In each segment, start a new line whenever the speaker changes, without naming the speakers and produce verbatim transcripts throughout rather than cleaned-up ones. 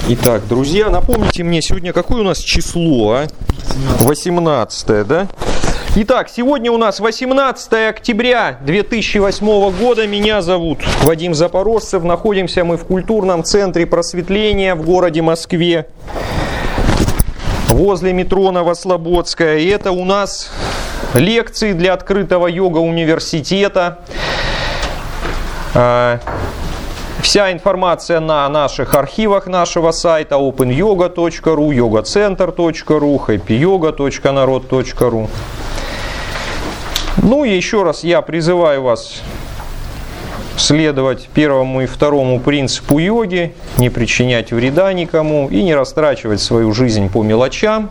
Итак, друзья, напомните мне, сегодня какое у нас число, а? восемнадцатое, да? Итак, сегодня у нас восемнадцатое октября две тысячи восьмого года. Меня зовут Вадим Запорожцев. Находимся мы в культурном центре просветления в городе Москве, возле метро Новослободская. И это у нас лекции для открытого йога-университета. Вся информация на наших архивах нашего сайта опен йога точка ру, йога центр точка ру, хэппи йога точка народ точка ру. Ну и еще раз я призываю вас следовать первому и второму принципу йоги, не причинять вреда никому и не растрачивать свою жизнь по мелочам.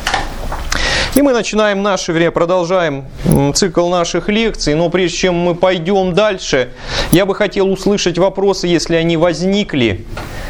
И мы начинаем наше время, продолжаем цикл наших лекций, но прежде чем мы пойдем дальше, я бы хотел услышать вопросы, если они возникли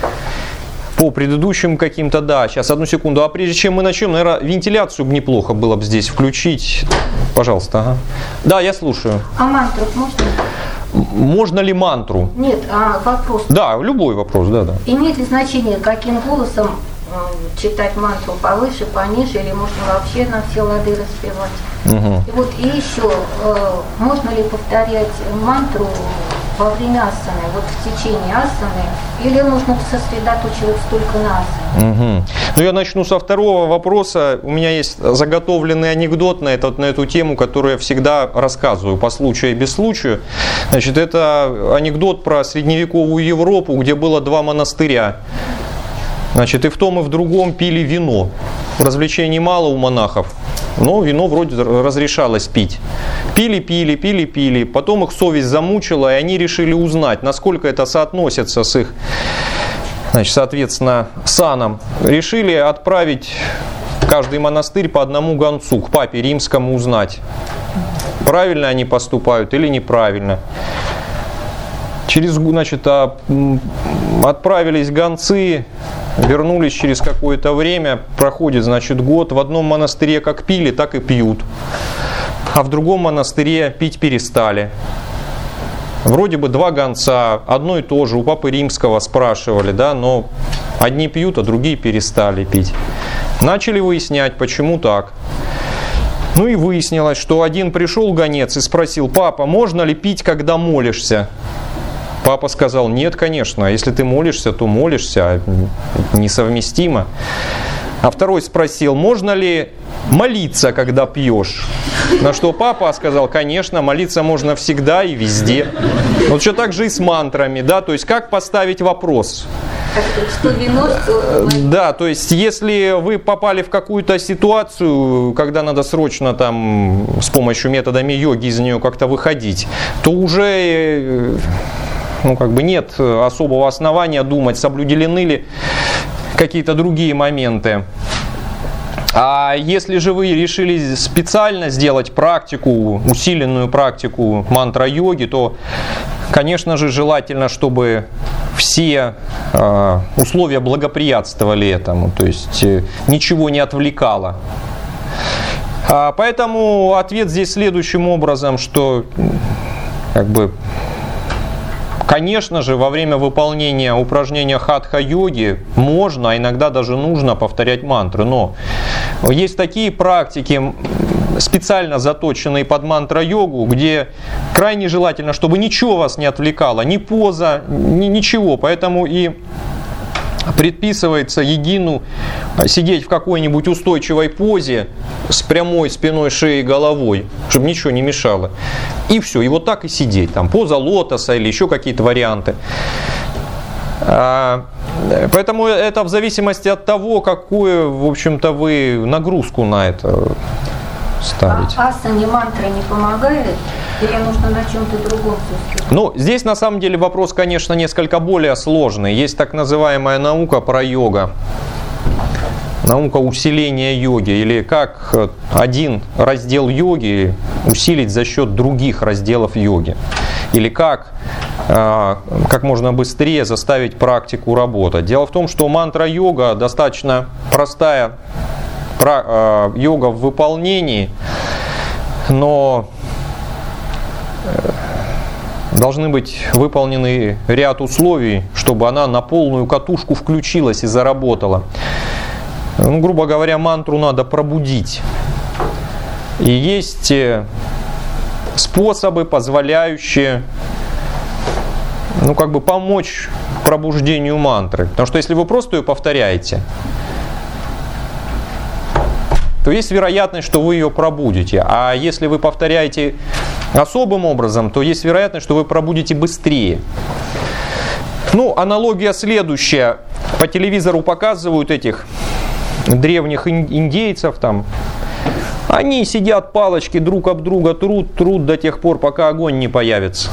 по предыдущим каким-то, да, сейчас, одну секунду, а прежде чем мы начнем, наверное, вентиляцию неплохо было бы здесь включить, пожалуйста, ага. Да, я слушаю.
А мантру можно?
Можно ли мантру?
Нет, а вопрос.
Да, любой вопрос, да, да.
Имеет ли значение, каким голосом читать мантру, повыше, пониже, или можно вообще на все лады распевать? Угу. И вот и еще, можно ли повторять мантру во время асаны, вот в течение асаны, или нужно сосредоточиваться только на асане?
Угу. Ну, я начну со второго вопроса. У меня есть заготовленный анекдот на, этот, на эту тему, которую я всегда рассказываю по случаю и без случая. Значит, это анекдот про средневековую Европу, где было два монастыря. Значит, и в том, и в другом пили вино. Развлечений мало у монахов, но вино вроде разрешалось пить. Пили, пили, пили, пили. Потом их совесть замучила, и они решили узнать, насколько это соотносится с их, значит, соответственно, саном. Решили отправить в каждый монастырь по одному гонцу к папе римскому узнать, правильно они поступают или неправильно. Через, значит, отправились гонцы, вернулись через какое-то время, проходит, значит, год, в одном монастыре как пили, так и пьют, а в другом монастыре пить перестали. Вроде бы два гонца, одно и то же, у папы римского спрашивали, да, но одни пьют, а другие перестали пить. Начали выяснять, почему так. Ну и выяснилось, что один пришел гонец и спросил: папа, можно ли пить, когда молишься? Папа сказал: нет, конечно, если ты молишься, то молишься, несовместимо. А второй спросил: можно ли молиться, когда пьешь? На что папа сказал: конечно, молиться можно всегда и везде. Вот что так же и с мантрами, да, то есть как поставить вопрос?
Что вино, что...
Да, то есть если вы попали в какую-то ситуацию, когда надо срочно там с помощью методами йоги из нее как-то выходить, то уже... Ну, как бы нет особого основания думать, соблюдены ли какие-то другие моменты. А если же вы решили специально сделать практику, усиленную практику мантра-йоги, то, конечно же, желательно, чтобы все э, условия благоприятствовали этому, то есть э, ничего не отвлекало. А, поэтому ответ здесь следующим образом, что как бы... Конечно же, во время выполнения упражнения хатха-йоги можно, а иногда даже нужно повторять мантры. Но есть такие практики, специально заточенные под мантра-йогу, где крайне желательно, чтобы ничего вас не отвлекало, ни поза, ни ничего. Поэтому и предписывается йогину сидеть в какой-нибудь устойчивой позе с прямой спиной, шеей, головой, чтобы ничего не мешало. И все, и вот так и сидеть. Там поза лотоса или еще какие-то варианты. Поэтому это в зависимости от того, какую, в общем-то, вы нагрузку на это ставите.
А асана мантра не помогает? Или нужно на чем-то другом все-таки?
Ну, здесь на самом деле вопрос, конечно, несколько более сложный. Есть так называемая наука про йога. Наука усиления йоги, или как один раздел йоги усилить за счет других разделов йоги. Или как, как можно быстрее заставить практику работать. Дело в том, что мантра-йога достаточно простая йога в выполнении, но должны быть выполнены ряд условий, чтобы она на полную катушку включилась и заработала. Ну, грубо говоря, мантру надо пробудить. И есть способы, позволяющие, ну, как бы помочь пробуждению мантры. Потому что если вы просто ее повторяете, то есть вероятность, что вы ее пробудите. А если вы повторяете особым образом, то есть вероятность, что вы пробудите быстрее. Ну, аналогия следующая. По телевизору показывают этих древних индейцев там. Они сидят, палочки друг об друга трут, трут до тех пор, пока огонь не появится.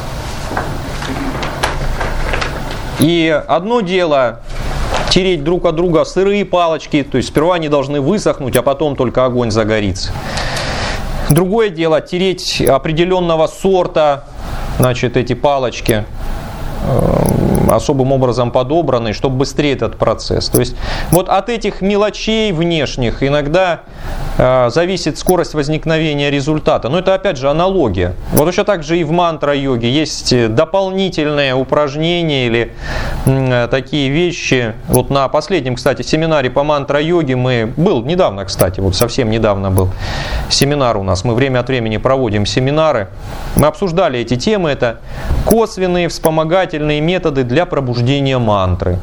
И одно дело тереть друг от друга сырые палочки, то есть сперва они должны высохнуть, а потом только огонь загорится. Другое дело тереть определенного сорта, значит, эти палочки, особым образом подобранные, чтобы быстрее этот процесс. То есть вот от этих мелочей внешних иногда э, зависит скорость возникновения результата. Но это опять же аналогия. Вот еще так же и в мантра-йоге есть дополнительные упражнения или э, такие вещи. Вот на последнем, кстати, семинаре по мантра-йоге мы, был недавно, кстати, вот совсем недавно был семинар у нас. Мы время от времени проводим семинары. Мы обсуждали эти темы. Это косвенные вспомогательные методы для пробуждения мантры.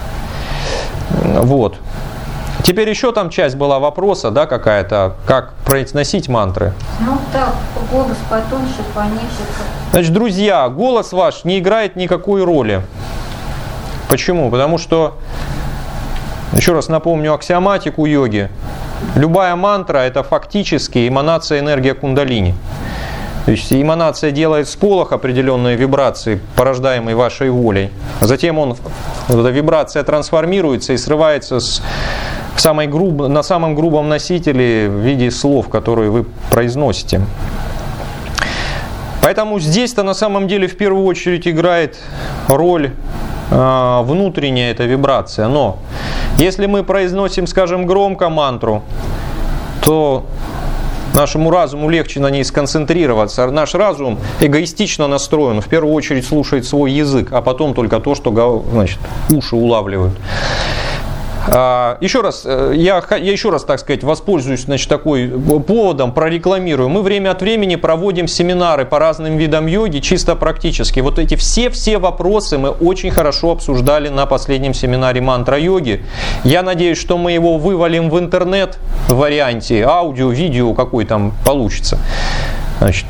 Вот. Теперь еще там часть была вопроса, да, какая-то, как произносить мантры.
Ну так, голос потоньше, пониже.
Значит, друзья, голос ваш не играет никакой роли. Почему? Потому что, еще раз напомню аксиоматику йоги. Любая мантра – это фактически эманация энергии кундалини. То есть эманация делает всполох определенной вибрации, порождаемой вашей волей. Затем он, вот эта вибрация трансформируется и срывается с, в самой груб, на самом грубом носителе в виде слов, которые вы произносите. Поэтому здесь-то на самом деле в первую очередь играет роль э, внутренняя эта вибрация. Но если мы произносим, скажем, громко мантру, то нашему разуму легче на ней сконцентрироваться. Наш разум эгоистично настроен, в первую очередь слушает свой язык, а потом только то, что, значит, уши улавливают. Еще раз, я, я еще раз, так сказать, воспользуюсь, значит, такой поводом, прорекламирую. Мы время от времени проводим семинары по разным видам йоги, чисто практически. Вот эти все-все вопросы мы очень хорошо обсуждали на последнем семинаре мантра-йоги. Я надеюсь, что мы его вывалим в интернет в варианте аудио, видео, какой там получится. Значит,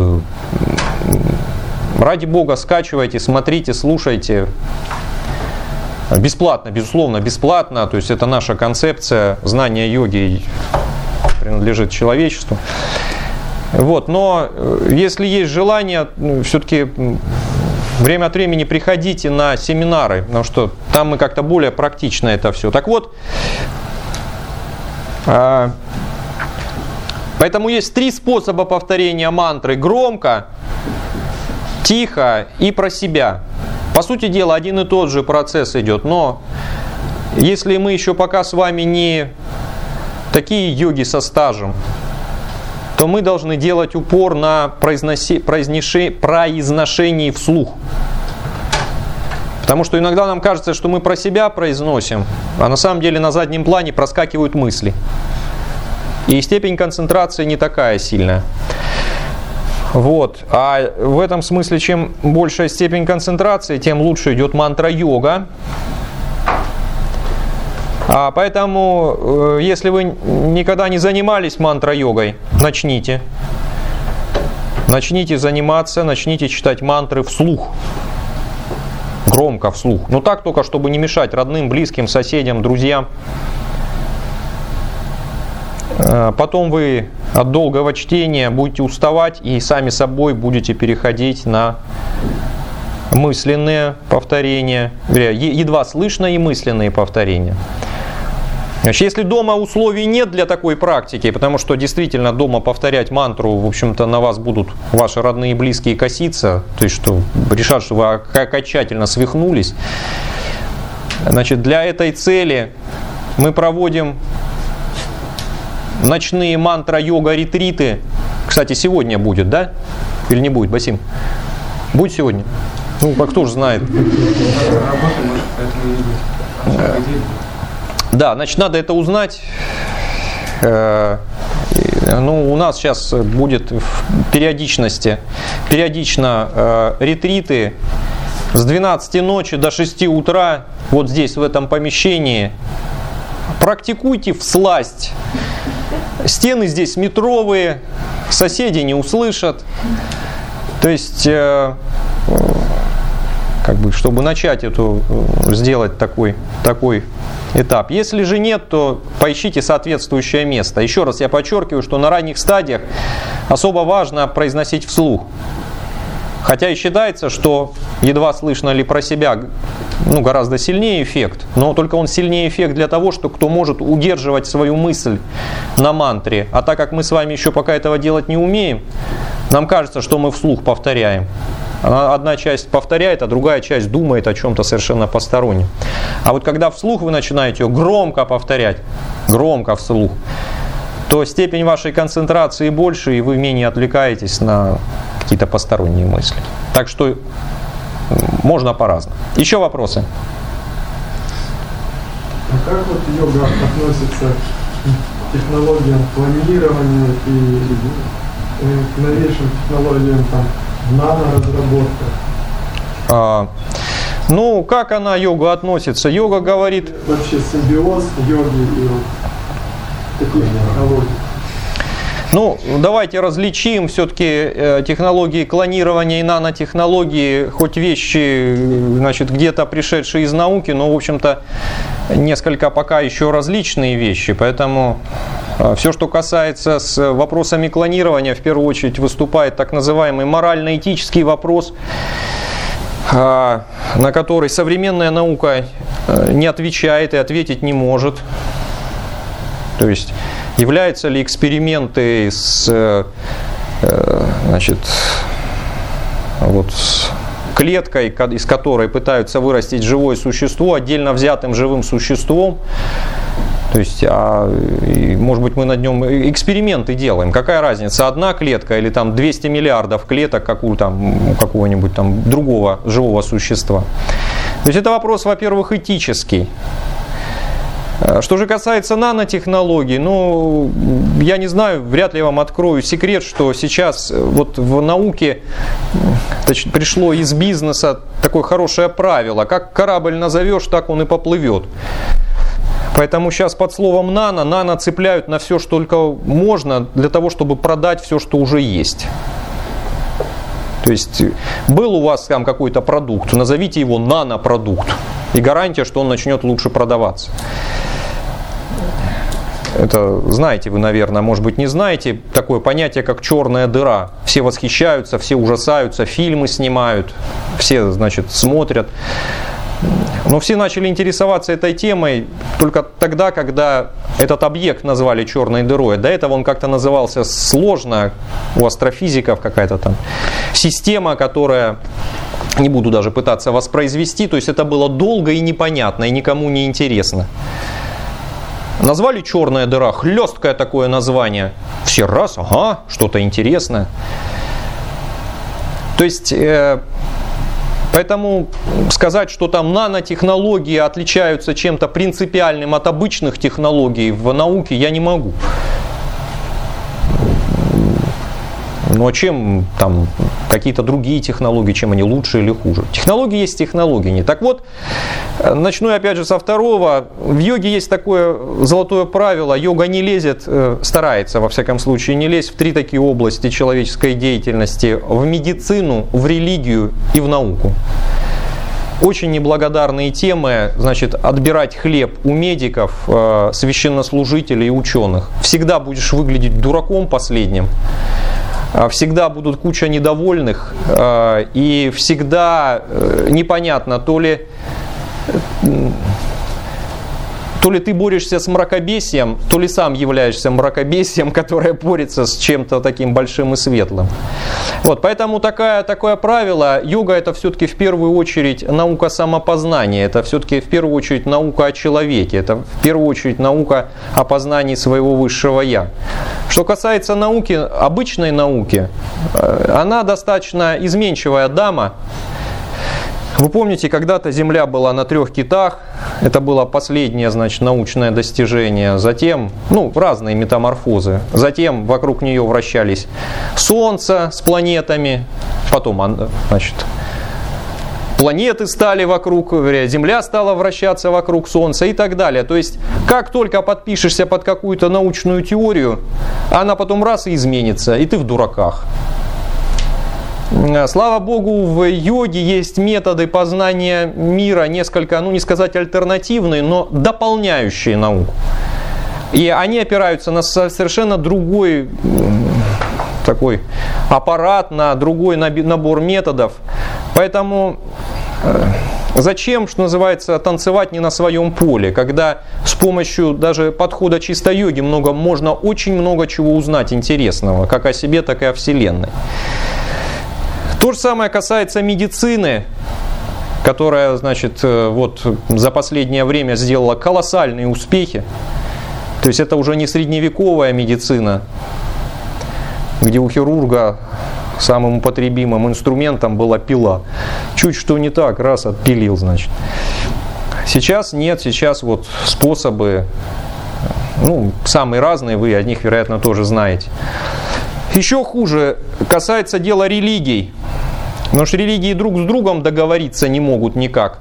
ради Бога, скачивайте, смотрите, слушайте. Бесплатно, безусловно, бесплатно. То есть это наша концепция. Знание йоги принадлежит человечеству. Вот. Но если есть желание, все-таки время от времени приходите на семинары, потому что там мы как-то более практично это все. Так вот, поэтому есть три способа повторения мантры: громко, тихо и про себя. По сути дела, один и тот же процесс идет, но если мы еще пока с вами не такие йоги со стажем, то мы должны делать упор на произноси, произноши, произношении вслух. Потому что иногда нам кажется, что мы про себя произносим, а на самом деле на заднем плане проскакивают мысли. И степень концентрации не такая сильная. Вот. А в этом смысле, чем большая степень концентрации, тем лучше идет мантра-йога. А поэтому, если вы никогда не занимались мантра-йогой, начните. Начните заниматься, начните читать мантры вслух. Громко вслух. Но так только, чтобы не мешать родным, близким, соседям, друзьям. Потом вы от долгого чтения будете уставать и сами собой будете переходить на мысленные повторения, едва слышные и мысленные повторения. Значит, если дома условий нет для такой практики, потому что действительно дома повторять мантру, в общем-то, на вас будут ваши родные и близкие коситься, то есть что решат, что вы окончательно свихнулись, значит, для этой цели мы проводим ночные мантра-йога-ретриты. Кстати, сегодня будет, да? Или не будет, Басим? Будет сегодня? Ну, а кто же знает. Да, значит, надо это узнать. Ну, у нас сейчас будет в периодичности, периодично э, ретриты с двенадцати ночи до шести утра вот здесь, в этом помещении. Практикуйте всласть. Стены здесь метровые, соседи не услышат. То есть, э, как бы, чтобы начать эту, сделать такой, такой этап. Если же нет, то поищите соответствующее место. Еще раз я подчеркиваю, что на ранних стадиях особо важно произносить вслух. Хотя и считается, что едва слышно ли про себя, ну, гораздо сильнее эффект, но только он сильнее эффект для того, что кто может удерживать свою мысль на мантре. А так как мы с вами еще пока этого делать не умеем, нам кажется, что мы вслух повторяем. Одна часть повторяет, а другая часть думает о чем-то совершенно постороннем. А вот когда вслух вы начинаете громко повторять, громко вслух, то степень вашей концентрации больше, и вы менее отвлекаетесь на какие-то посторонние мысли. Так что можно по-разному. Еще вопросы?
А как вот йога относится к технологиям планирования и к новейшим технологиям там, наноразработка?
А, ну, как она, йога, относится? Йога говорит...
Вообще симбиоз йоги и вот таких технологий.
Ну, давайте различим все-таки э, технологии клонирования и нанотехнологии, хоть вещи, значит, где-то пришедшие из науки, но, в общем-то, несколько пока еще различные вещи. Поэтому э, все, что касается с вопросами клонирования, в первую очередь выступает так называемый морально-этический вопрос, э, на который современная наука э, не отвечает и ответить не может. То есть, являются ли эксперименты с, значит, вот, с клеткой, из которой пытаются вырастить живое существо, отдельно взятым живым существом? То есть, а, и, может быть, мы над нем эксперименты делаем. Какая разница, одна клетка или там двести миллиардов клеток какую, там, какого-нибудь там другого живого существа? То есть, это вопрос, во-первых, этический. Что же касается нанотехнологий, ну, я не знаю, вряд ли я вам открою секрет, что сейчас вот в науке точнее, пришло из бизнеса такое хорошее правило: как корабль назовешь, так он и поплывет. Поэтому сейчас под словом нано, нано цепляют на все, что только можно, для того, чтобы продать все, что уже есть. То есть был у вас там какой-то продукт, назовите его нанопродукт, и гарантия, что он начнет лучше продаваться. Это знаете вы, наверное, может быть не знаете, такое понятие, как черная дыра. Все восхищаются, все ужасаются, фильмы снимают, все, значит, смотрят. Но все начали интересоваться этой темой только тогда, когда этот объект назвали черной дырой. До этого он как-то назывался сложно, у астрофизиков какая-то там система, которая, не буду даже пытаться воспроизвести, то есть это было долго и непонятно, и никому не интересно. Назвали черная дыра, хлесткое такое название. Все раз, ага, что-то интересное. То есть, э, поэтому сказать, что там нанотехнологии отличаются чем-то принципиальным от обычных технологий в науке, я не могу. Ну а чем там какие-то другие технологии, чем они лучше или хуже? Технологии есть технологии. Не. Так вот, начну я опять же со второго. В йоге есть такое золотое правило: йога не лезет, старается во всяком случае не лезть в три такие области человеческой деятельности: в медицину, в религию и в науку. Очень неблагодарные темы, значит, отбирать хлеб у медиков, священнослужителей и ученых. Всегда будешь выглядеть дураком последним. Всегда будут куча недовольных, и всегда непонятно, то ли то ли ты борешься с мракобесием, то ли сам являешься мракобесием, которое борется с чем-то таким большим и светлым. Вот, поэтому такая, такое правило, йога это все-таки в первую очередь наука самопознания, это все-таки в первую очередь наука о человеке, это в первую очередь наука о познании своего высшего я. Что касается науки, обычной науки, она достаточно изменчивая дама. Вы помните, когда-то Земля была на трех китах, это было последнее, значит, научное достижение. Затем, ну, разные метаморфозы. Затем вокруг нее вращались Солнце с планетами, потом, значит, планеты стали вокруг, Земля стала вращаться вокруг Солнца и так далее. То есть, как только подпишешься под какую-то научную теорию, она потом раз и изменится, и ты в дураках. Слава Богу, в йоге есть методы познания мира, несколько, ну не сказать альтернативные, но дополняющие науку. И они опираются на совершенно другой такой аппарат, на другой набор методов. Поэтому зачем, что называется, танцевать не на своем поле, когда с помощью даже подхода чистой йоги много, можно очень много чего узнать интересного, как о себе, так и о Вселенной. То же самое касается медицины, которая, значит, вот за последнее время сделала колоссальные успехи. То есть это уже не средневековая медицина, где у хирурга самым употребимым инструментом была пила. Чуть что не так, раз отпилил, значит. Сейчас нет, сейчас вот способы, ну, самые разные, вы о них, вероятно, тоже знаете. Еще хуже касается дела религий. Потому что религии друг с другом договориться не могут никак.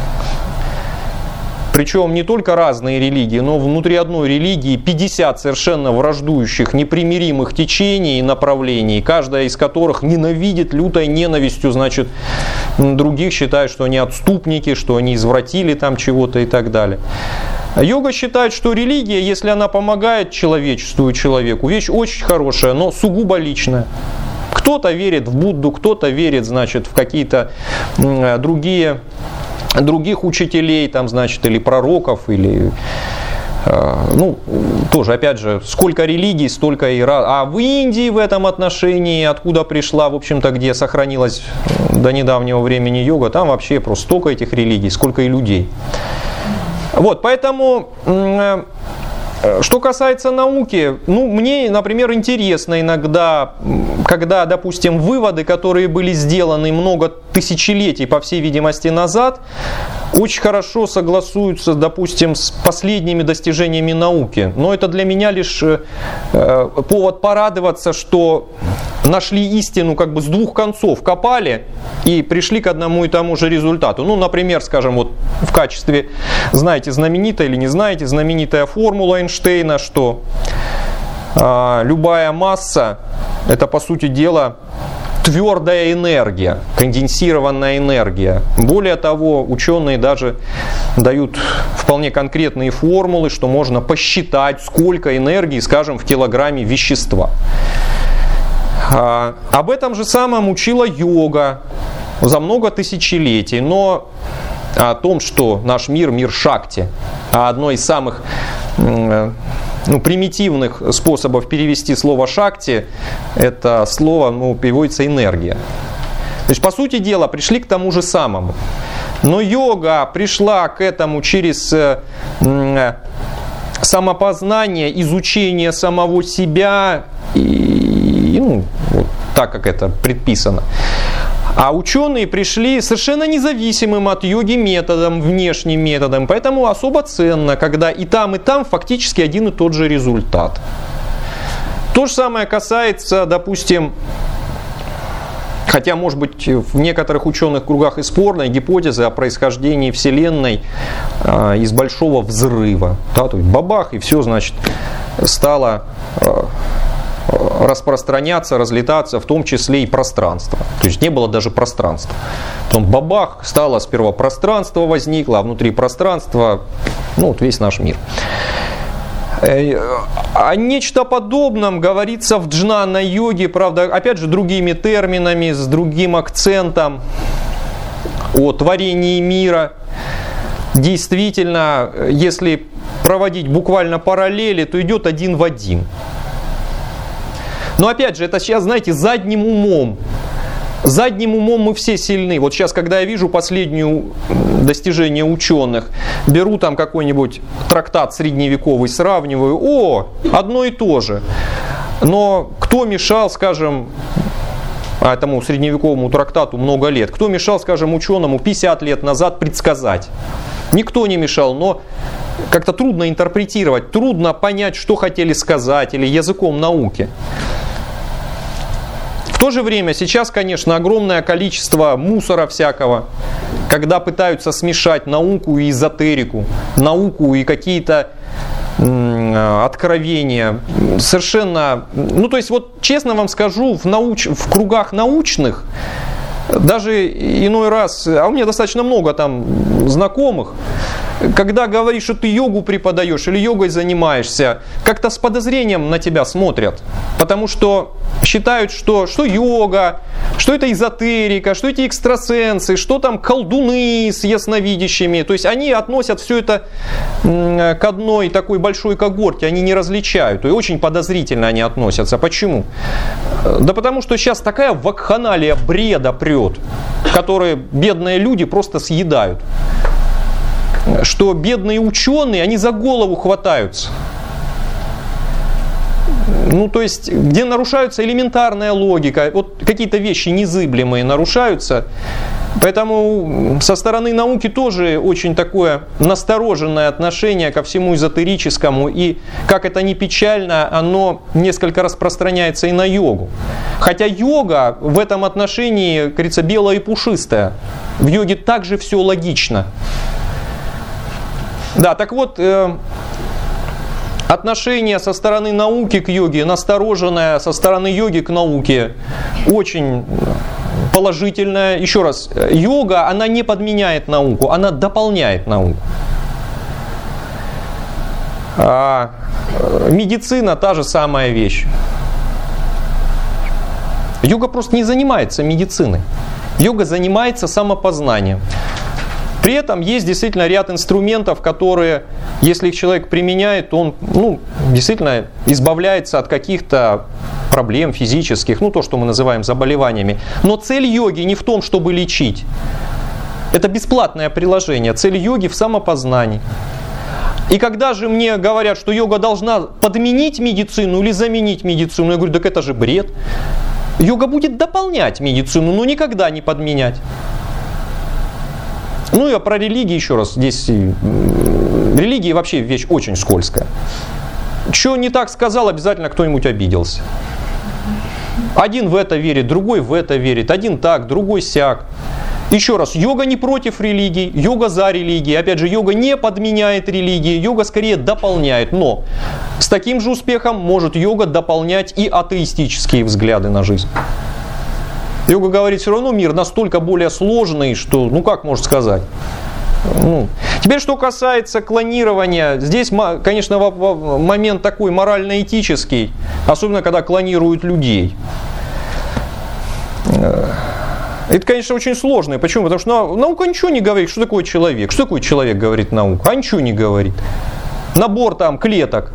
Причем не только разные религии, но внутри одной религии пятьдесят совершенно враждующих, непримиримых течений и направлений, каждая из которых ненавидит лютой ненавистью, значит, других, считают, что они отступники, что они извратили там чего-то и так далее. Йога считает, что религия, если она помогает человечеству и человеку, вещь очень хорошая, но сугубо личная. Кто-то верит в Будду, кто-то верит, значит, в какие-то другие, других учителей, там, значит, или пророков, или, ну, тоже, опять же, сколько религий, столько и раз. А в Индии в этом отношении, откуда пришла, в общем-то, где сохранилась до недавнего времени йога, там вообще просто столько этих религий, сколько и людей. Вот, поэтому, что касается науки, ну, мне, например, интересно иногда, когда, допустим, выводы, которые были сделаны много тысячелетий, по всей видимости, назад, очень хорошо согласуются, допустим, с последними достижениями науки. Но это для меня лишь э, повод порадоваться, что нашли истину как бы с двух концов, копали и пришли к одному и тому же результату. Ну, например, скажем, вот в качестве, знаете, знаменитая или не знаете, знаменитая формула Эйнштейна, что э, любая масса — это, по сути дела, твердая энергия, конденсированная энергия. Более того, ученые даже дают вполне конкретные формулы, что можно посчитать, сколько энергии, скажем, в килограмме вещества. А, об этом же самом учила йога за много тысячелетий, но о том, что наш мир, мир Шакти, а одно из самых ну, примитивных способов перевести слово «шакти», это слово, ну, переводится «энергия». То есть, по сути дела, пришли к тому же самому. Но йога пришла к этому через э, самопознание, изучение самого себя, и, ну, вот так, как это предписано. А ученые пришли совершенно независимым от йоги методом, внешним методом. Поэтому особо ценно, когда и там, и там фактически один и тот же результат. То же самое касается, допустим, хотя, может быть, в некоторых ученых кругах и спорной гипотезы о происхождении Вселенной э, из большого взрыва. Да, то есть бабах, и все, значит, стало э, распространяться, разлетаться, в том числе и пространство. То есть не было даже пространства. Потом бабах, стало сперва пространство возникло, а внутри пространства, ну, вот весь наш мир. О нечто подобном говорится в джнана-йоге, правда, опять же, другими терминами, с другим акцентом, о творении мира. действительно, если проводить буквально параллели, то идет один в один. Но опять же, это сейчас, знаете, задним умом. Задним умом мы все сильны. Вот сейчас, когда я вижу последние достижения ученых, беру там какой-нибудь трактат средневековый, сравниваю, о, одно и то же. Но кто мешал, скажем, а этому средневековому трактату много лет, кто мешал, скажем, ученому пятьдесят лет назад предсказать? Никто не мешал, но как-то трудно интерпретировать, трудно понять, что хотели сказать, или языком науки. В то же время сейчас, конечно, огромное количество мусора всякого, когда пытаются смешать науку и эзотерику, науку и какие-то м- откровения. Совершенно, ну то есть вот честно вам скажу, в, науч, в кругах научных, даже иной раз, а у меня достаточно много там знакомых, когда говоришь, что ты йогу преподаешь или йогой занимаешься, как-то с подозрением на тебя смотрят. Потому что считают, что, что йога, что это эзотерика, что эти экстрасенсы, что там колдуны с ясновидящими. То есть они относят все это к одной такой большой когорте, они не различают. И очень подозрительно они относятся. Почему? Да потому что сейчас такая вакханалия бреда прет, которые бедные люди просто съедают. Что бедные ученые, они за голову хватаются. Ну, то есть, где нарушается элементарная логика, вот какие-то вещи незыблемые нарушаются. Поэтому со стороны науки тоже очень такое настороженное отношение ко всему эзотерическому. И, как это ни печально, оно несколько распространяется и на йогу. Хотя йога в этом отношении, как говорится, белая и пушистая. В йоге также все логично. Да, так вот, э, отношение со стороны науки к йоге, настороженное со стороны йоги к науке, очень положительное. Еще раз, йога, она не подменяет науку, она дополняет науку. А медицина та же самая вещь. Йога просто не занимается медициной. Йога занимается самопознанием. При этом есть действительно ряд инструментов, которые, если их человек применяет, то он ну, действительно избавляется от каких-то проблем физических, ну то, что мы называем заболеваниями. Но цель йоги не в том, чтобы лечить. Это бесплатное приложение. Цель йоги в самопознании. И когда же мне говорят, что йога должна подменить медицину или заменить медицину, я говорю, так это же бред. Йога будет дополнять медицину, но никогда не подменять. Ну и про религии еще раз. Здесь религия вообще вещь очень скользкая. Что не так сказал, обязательно кто-нибудь обиделся. Один в это верит, другой в это верит. Один так, другой сяк. Еще раз, йога не против религии, йога за религией. Опять же, йога не подменяет религии, йога скорее дополняет. Но с таким же успехом может йога дополнять и атеистические взгляды на жизнь. Йога говорит, все равно мир настолько более сложный, что, ну как можно сказать. Ну. Теперь, что касается клонирования, здесь, конечно, момент такой морально-этический, особенно когда клонируют людей. Это, конечно, очень сложно. Почему? Потому что наука ничего не говорит, что такое человек. Что такое человек, говорит наука? А ничего не говорит. Набор там клеток.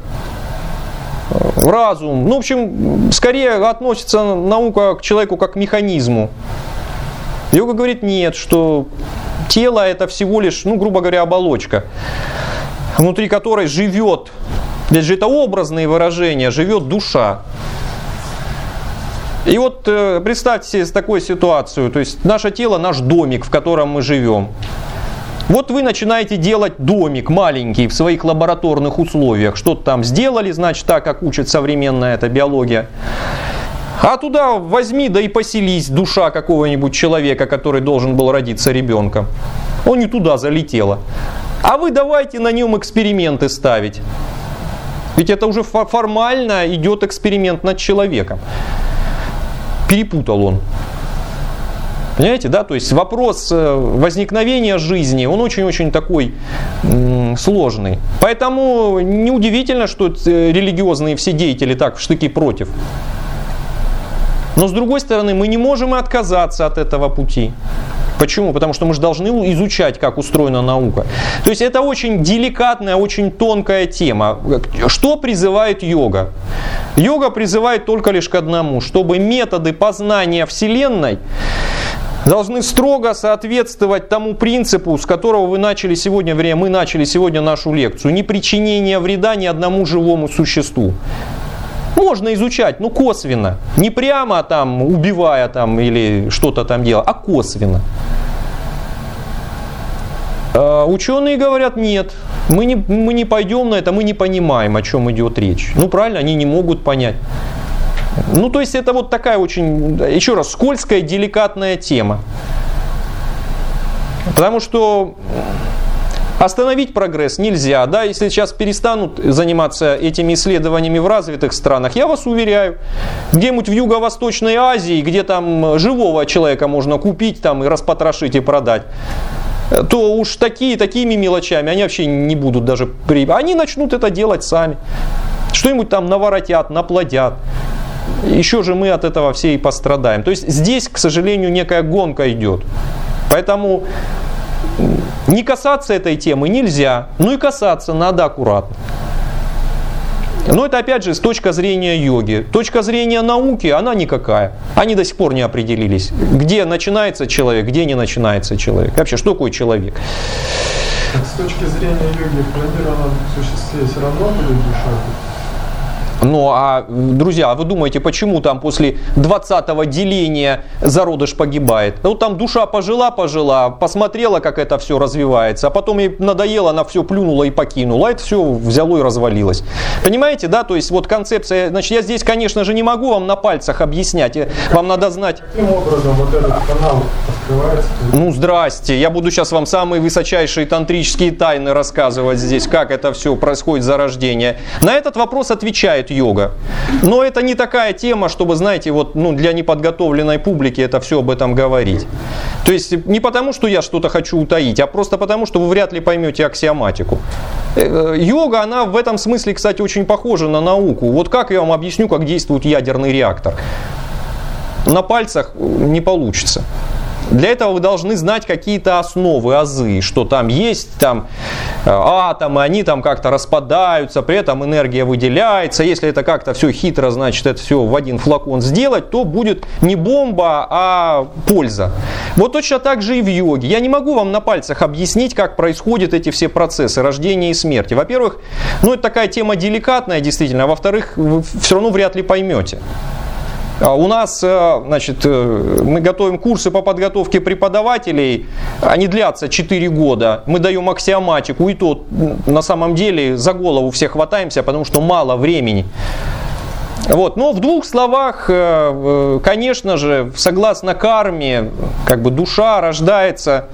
Разум. Ну, в общем, скорее относится наука к человеку как к механизму. Йога говорит нет, что тело это всего лишь, ну, грубо говоря, оболочка, внутри которой живет, здесь же это образные выражения, живет душа. И вот э, представьте себе такую ситуацию, то есть наше тело, наш домик, в котором мы живем. Вот вы начинаете делать домик маленький в своих лабораторных условиях. Что-то там сделали, значит, так, как учит современная эта биология. А туда возьми, да и поселись душа какого-нибудь человека, который должен был родиться ребенком. Он не туда залетела. А вы давайте на нем эксперименты ставить. Ведь это уже формально идет эксперимент над человеком. Перепутал он. Понимаете, да? То есть вопрос возникновения жизни, он очень-очень такой м, сложный. Поэтому неудивительно, что религиозные все деятели так в штыки против. Но с другой стороны, мы не можем и отказаться от этого пути. Почему? Потому что мы же должны изучать, как устроена наука. То есть это очень деликатная, очень тонкая тема. Что призывает йога? Йога призывает только лишь к одному, чтобы методы познания Вселенной должны строго соответствовать тому принципу, с которого вы начали сегодня, время, мы начали сегодня нашу лекцию. Не причинение вреда ни одному живому существу. Можно изучать, но косвенно. Не прямо там, убивая там или что-то там делая, а косвенно. А ученые говорят, нет, мы не, мы не пойдем на это, мы не понимаем, о чем идет речь. Ну правильно, они не могут понять. Ну то есть это вот такая очень, еще раз, скользкая, деликатная тема. Потому что остановить прогресс нельзя. Да? Если сейчас перестанут заниматься этими исследованиями в развитых странах, я вас уверяю, где-нибудь в Юго-Восточной Азии, где там живого человека можно купить там, и распотрошить и продать, то уж такие, такими мелочами они вообще не будут даже... При... Они начнут это делать сами. Что-нибудь там наворотят, наплодят. Еще же мы от этого все и пострадаем. То есть здесь, к сожалению, некая гонка идет. Поэтому не касаться этой темы нельзя, ну и касаться надо аккуратно. Но это опять же с точки зрения йоги. Точка зрения науки, она никакая. Они до сих пор не определились, где начинается человек, где не начинается человек. Вообще, что такое человек?
Так, с точки зрения йоги, в планированном существе все равно будет душа?
Ну, а, друзья, а вы думаете, почему там после двадцатого деления зародыш погибает? Ну, там душа пожила-пожила, посмотрела, как это все развивается, а потом ей надоело, она все плюнула и покинула, а это все взяло и развалилось. Понимаете, да? То есть, вот концепция, значит, я здесь, конечно же, не могу вам на пальцах объяснять, вам надо знать.
Каким образом вот этот канал открывается?
Ну, здрасте, я буду сейчас вам самые высочайшие тантрические тайны рассказывать здесь, как это все происходит, зарождение. На этот вопрос отвечает йога. Но это не такая тема, чтобы, знаете, вот, ну, для неподготовленной публики это все об этом говорить. То есть не потому, что я что-то хочу утаить, а просто потому, что вы вряд ли поймете аксиоматику. Йога, она в этом смысле, кстати, очень похожа на науку. Вот как я вам объясню, как действует ядерный реактор? На пальцах не получится. Для этого вы должны знать какие-то основы, азы, что там есть там атомы, они там как-то распадаются, при этом энергия выделяется. Если это как-то все хитро, значит, это все в один флакон сделать, то будет не бомба, а польза. Вот точно так же и в йоге. Я не могу вам на пальцах объяснить, как происходят эти все процессы рождения и смерти. Во-первых, ну это такая тема деликатная действительно, а во-вторых, вы все равно вряд ли поймете. У нас, значит, мы готовим курсы по подготовке преподавателей, они длятся четыре года, мы даем аксиоматику, и то на самом деле за голову все хватаемся, потому что мало времени. Вот. Но в двух словах, конечно же, согласно карме, как бы душа рождается.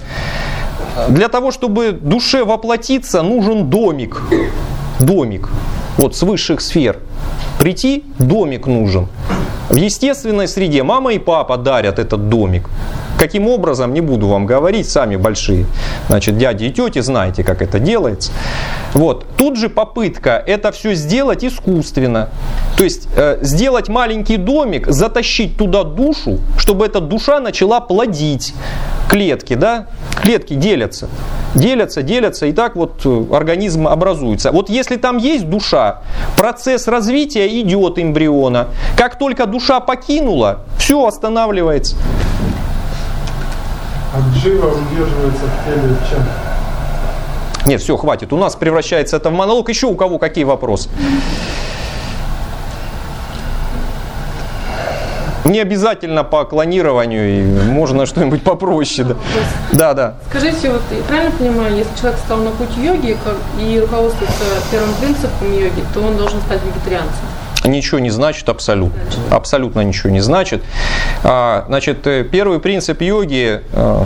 Для того, чтобы душе воплотиться, нужен домик. Домик. Вот с высших сфер. Прийти, домик нужен. В естественной среде мама и папа дарят этот домик. Каким образом, не буду вам говорить, сами большие, значит, дяди и тети, знаете, как это делается. Вот. Тут же попытка это все сделать искусственно. То есть э, сделать маленький домик, затащить туда душу, чтобы эта душа начала плодить. Клетки, да? Клетки делятся. Делятся, делятся, и так вот организм образуется. Вот если там есть душа, процесс развития идет эмбриона. Как только душа покинула, все останавливается.
А джива удерживается в теле чем?
Нет, все, хватит. У нас превращается это в монолог. Еще у кого какие вопросы? Не обязательно по клонированию, и можно что-нибудь попроще. Да, да. да.
Скажите, вот я правильно понимаю, если человек стал на путь йоги и руководствуется первым принципом йоги, то он должен стать вегетарианцем?
Ничего не значит абсолютно. Абсолютно ничего не значит. Значит, первый принцип йоги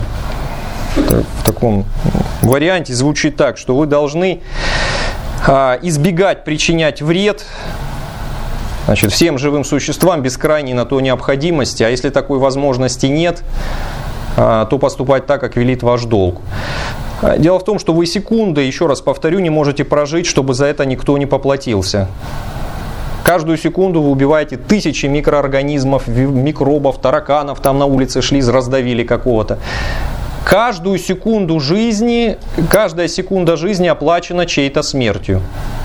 в таком варианте звучит так, что вы должны избегать причинять вред, значит, всем живым существам без крайней на то необходимости, а если такой возможности нет, то поступать так, как велит ваш долг. Дело в том, что вы секунды, еще раз повторю, не можете прожить, чтобы за это никто не поплатился. Каждую секунду вы убиваете тысячи микроорганизмов, микробов, тараканов, там на улице шли, раздавили какого-то. Каждую секунду жизни, каждая секунда жизни оплачена чьей-то смертью.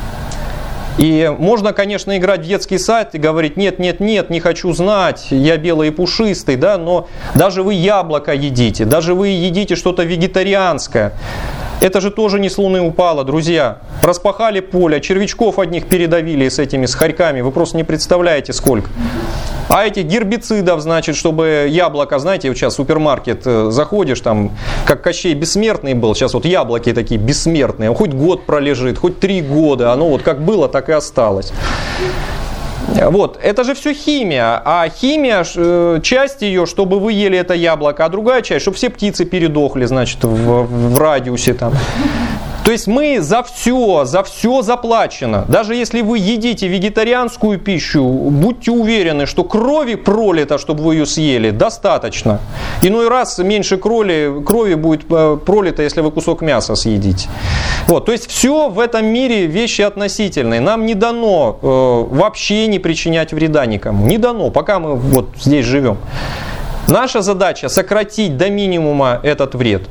И можно, конечно, играть в детский сад и говорить: нет, нет, нет, не хочу знать, я белый и пушистый, да, но даже вы яблоко едите, даже вы едите что-то вегетарианское. Это же тоже не с луны упало, друзья. Распахали поле, червячков одних передавили с этими, с хорьками, вы просто не представляете сколько. А этих гербицидов, значит, чтобы яблоко, знаете, вот сейчас в супермаркет заходишь, там, как Кощей бессмертный был, сейчас вот яблоки такие бессмертные, хоть год пролежит, хоть три года, оно вот как было, так и осталось. Вот, это же все химия, а химия, часть ее, чтобы вы ели это яблоко, а другая часть, чтобы все птицы передохли, значит, в, в радиусе там. То есть мы за все, за все заплачено. Даже если вы едите вегетарианскую пищу, будьте уверены, что крови пролито, чтобы вы ее съели, достаточно. Иной раз меньше крови, крови будет пролито, если вы кусок мяса съедите. Вот, то есть все в этом мире вещи относительные. Нам не дано э, вообще не причинять вреда никому. Не дано, пока мы вот здесь живем. Наша задача сократить до минимума этот вред.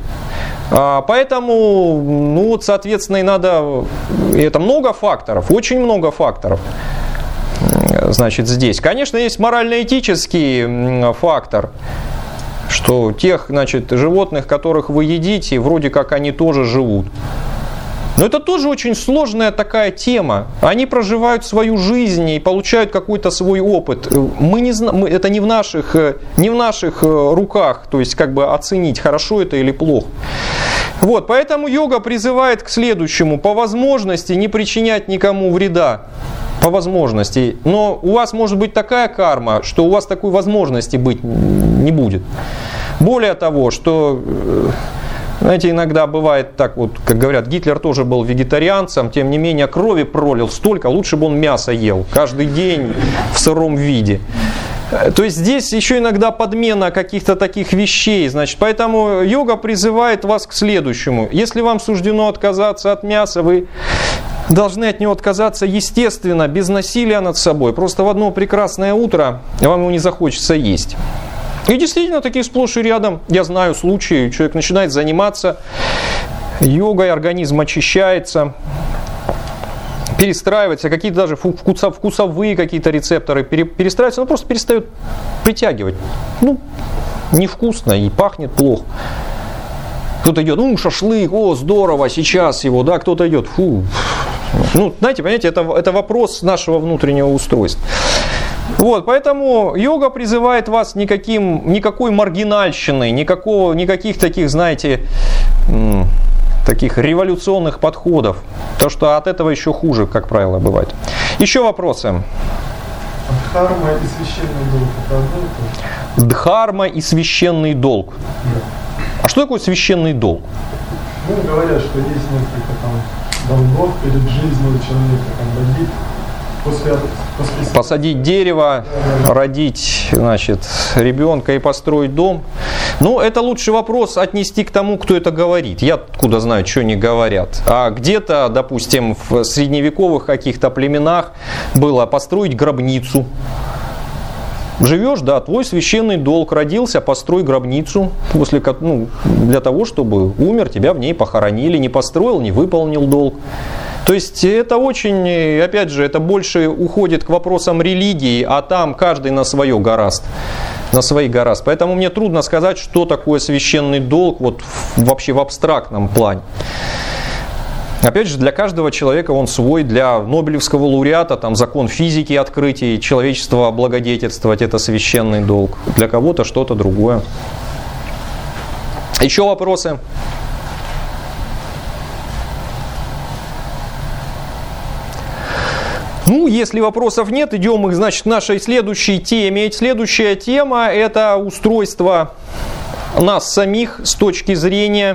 Поэтому, ну вот, соответственно, и надо, это много факторов, очень много факторов, значит, здесь. Конечно, есть морально-этический фактор, что тех, значит, животных, которых вы едите, вроде как они тоже живут. Но это тоже очень сложная такая тема. Они проживают свою жизнь и получают какой-то свой опыт. Мы не знаем, это не в наших, не в наших руках, то есть как бы оценить, хорошо это или плохо. Вот, поэтому йога призывает к следующему: по возможности не причинять никому вреда. По возможности. Но у вас может быть такая карма, что у вас такой возможности быть не будет. Более того, что... Знаете, иногда бывает так, вот, как говорят, Гитлер тоже был вегетарианцем, тем не менее крови пролил столько, лучше бы он мясо ел каждый день в сыром виде. То есть здесь еще иногда подмена каких-то таких вещей, значит, поэтому йога призывает вас к следующему. Если вам суждено отказаться от мяса, вы должны от него отказаться естественно, без насилия над собой. Просто в одно прекрасное утро вам его не захочется есть. И действительно, такие сплошь и рядом, я знаю случаи, человек начинает заниматься йогой, организм очищается, перестраивается, какие-то даже вкусовые какие-то рецепторы перестраиваются, он просто перестает притягивать. Ну, невкусно и пахнет плохо. Кто-то идет, ну, шашлык, о, здорово, сейчас его, да, кто-то идет, фу. Ну, знаете, понимаете, это, это вопрос нашего внутреннего устройства. Вот, поэтому йога призывает вас никаким, никакой маргинальщиной, никакого, никаких таких, знаете, таких революционных подходов. То, что от этого еще хуже, как правило, бывает. Еще вопросы?
Дхарма и священный долг – это одно и то же?
Дхарма и священный долг.
Да.
А что такое священный долг?
Ну, говорят, что есть несколько там долгов перед жизнью у человека, там, родить. После, после...
Посадить дерево, родить, значит, ребенка и построить дом. Ну, это лучший вопрос отнести к тому, кто это говорит. Я откуда знаю, что они говорят. А где-то, допустим, в средневековых каких-то племенах было построить гробницу. Живешь, да, твой священный долг, родился, построй гробницу, после, ну, для того, чтобы умер, тебя в ней похоронили, не построил, не выполнил долг. То есть это очень, опять же, это больше уходит к вопросам религии, а там каждый на свое гораст, на свои гораст. Поэтому мне трудно сказать, что такое священный долг вот вообще в абстрактном плане. Опять же, для каждого человека он свой, для Нобелевского лауреата там закон физики открытий, человечество облагодетельствовать – это священный долг. Для кого-то что-то другое. Еще вопросы? Ну, если вопросов нет, идем мы, значит, к нашей следующей теме. Следующая тема – это устройство нас самих с точки зрения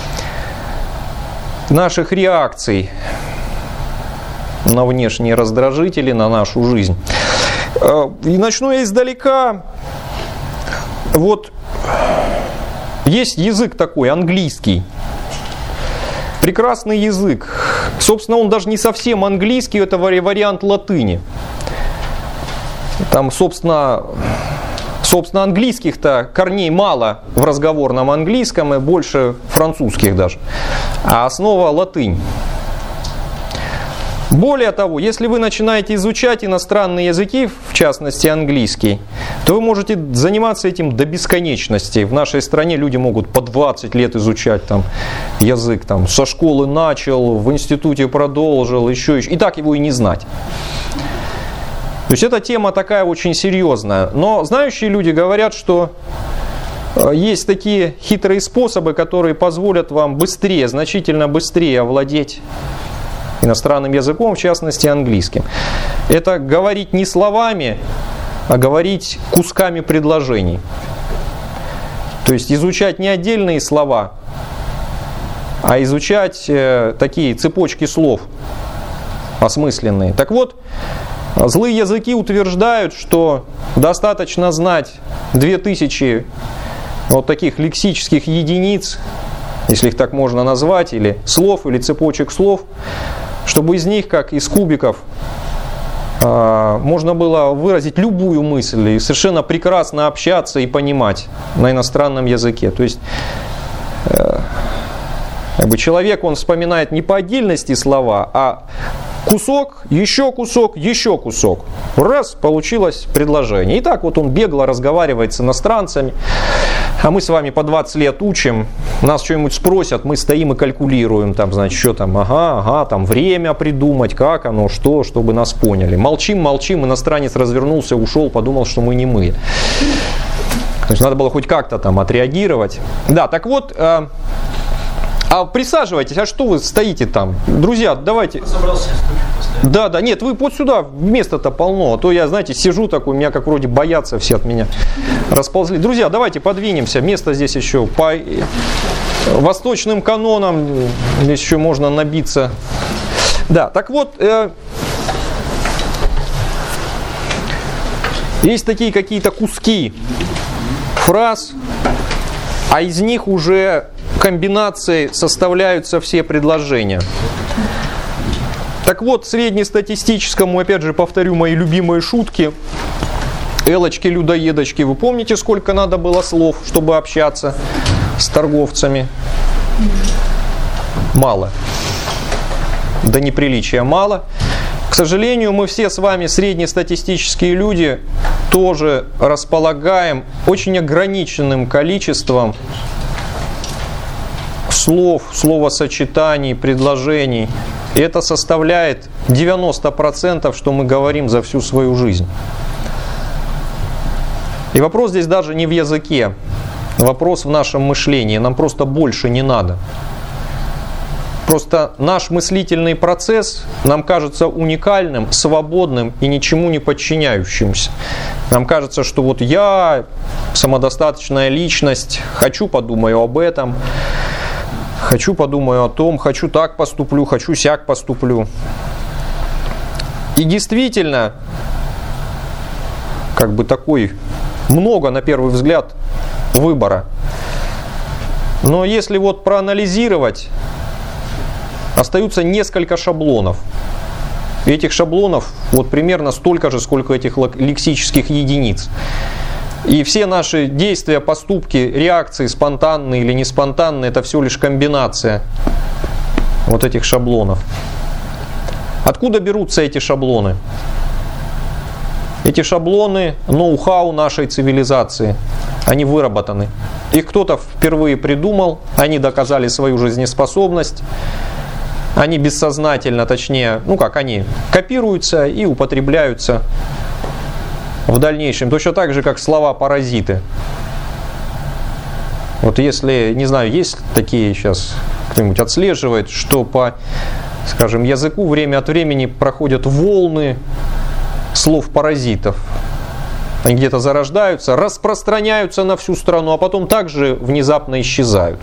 наших реакций на внешние раздражители, на нашу жизнь. И начну я издалека. Вот есть язык такой, английский. Прекрасный язык. Собственно, он даже не совсем английский, это вариант латыни. Там, собственно, Собственно, английских-то корней мало в разговорном английском и больше французских даже. А основа латынь. Более того, если вы начинаете изучать иностранные языки, в частности английский, то вы можете заниматься этим до бесконечности. В нашей стране люди могут по двадцать лет изучать там, язык. Там, со школы начал, в институте продолжил, еще, еще. И так его и не знать. То есть эта тема такая очень серьезная. Но знающие люди говорят, что есть такие хитрые способы, которые позволят вам быстрее, значительно быстрее овладеть иностранным языком, в частности английским. Это говорить не словами, а говорить кусками предложений. То есть изучать не отдельные слова, а изучать э, такие цепочки слов осмысленные. Так вот, злые языки утверждают, что достаточно знать две тысячи вот таких лексических единиц, если их так можно назвать, или слов, или цепочек слов, чтобы из них, как из кубиков, можно было выразить любую мысль и совершенно прекрасно общаться и понимать на иностранном языке. То есть как бы человек, он вспоминает не по отдельности слова, а кусок, еще кусок, еще кусок. Раз, получилось предложение. И так вот он бегло разговаривает с иностранцами. А мы с вами по двадцать лет учим. Нас что-нибудь спросят, мы стоим и калькулируем. Там, значит, что там, ага, ага, там время придумать, как оно, что, чтобы нас поняли. Молчим, молчим, иностранец развернулся, ушел, подумал, что мы не мы. То есть надо было хоть как-то там отреагировать. Да, так вот... А присаживайтесь, а что вы стоите там? Друзья, давайте...
Собрался,
да, да, нет, вы вот сюда, места-то полно, а то я, знаете, сижу такой, меня как вроде боятся все от меня. Расползли. Друзья, давайте подвинемся, место здесь еще по восточным канонам, здесь еще можно набиться. Да, так вот, э, есть такие какие-то куски фраз, а из них уже... комбинацией составляются все предложения. Так вот, среднестатистическому, опять же, повторю мои любимые шутки, элочки-людоедочки, вы помните, сколько надо было слов, чтобы общаться с торговцами? Мало. До неприличия мало. К сожалению, мы все с вами, среднестатистические люди, тоже располагаем очень ограниченным количеством слов, словосочетаний, предложений. И это составляет девяносто процентов, что мы говорим за всю свою жизнь. И вопрос здесь даже не в языке. Вопрос в нашем мышлении. Нам просто больше не надо. Просто наш мыслительный процесс нам кажется уникальным, свободным и ничему не подчиняющимся. Нам кажется, что вот я самодостаточная личность, хочу, подумаю об этом. Хочу, подумаю о том, хочу так поступлю, хочу сяк поступлю. И действительно, как бы такой, много, на первый взгляд, выбора. Но если вот проанализировать, остаются несколько шаблонов. И этих шаблонов вот примерно столько же, сколько этих лексических единиц. И все наши действия, поступки, реакции, спонтанные или не спонтанные, это всего лишь комбинация вот этих шаблонов. Откуда берутся эти шаблоны? Эти шаблоны ноу-хау нашей цивилизации. Они выработаны. Их кто-то впервые придумал, они доказали свою жизнеспособность. Они бессознательно, точнее, ну как они, копируются и употребляются в дальнейшем, точно так же, как слова-паразиты. Вот если, не знаю, есть такие сейчас, кто-нибудь отслеживает, что по, скажем, языку время от времени проходят волны слов-паразитов. Они где-то зарождаются, распространяются на всю страну, а потом также внезапно исчезают.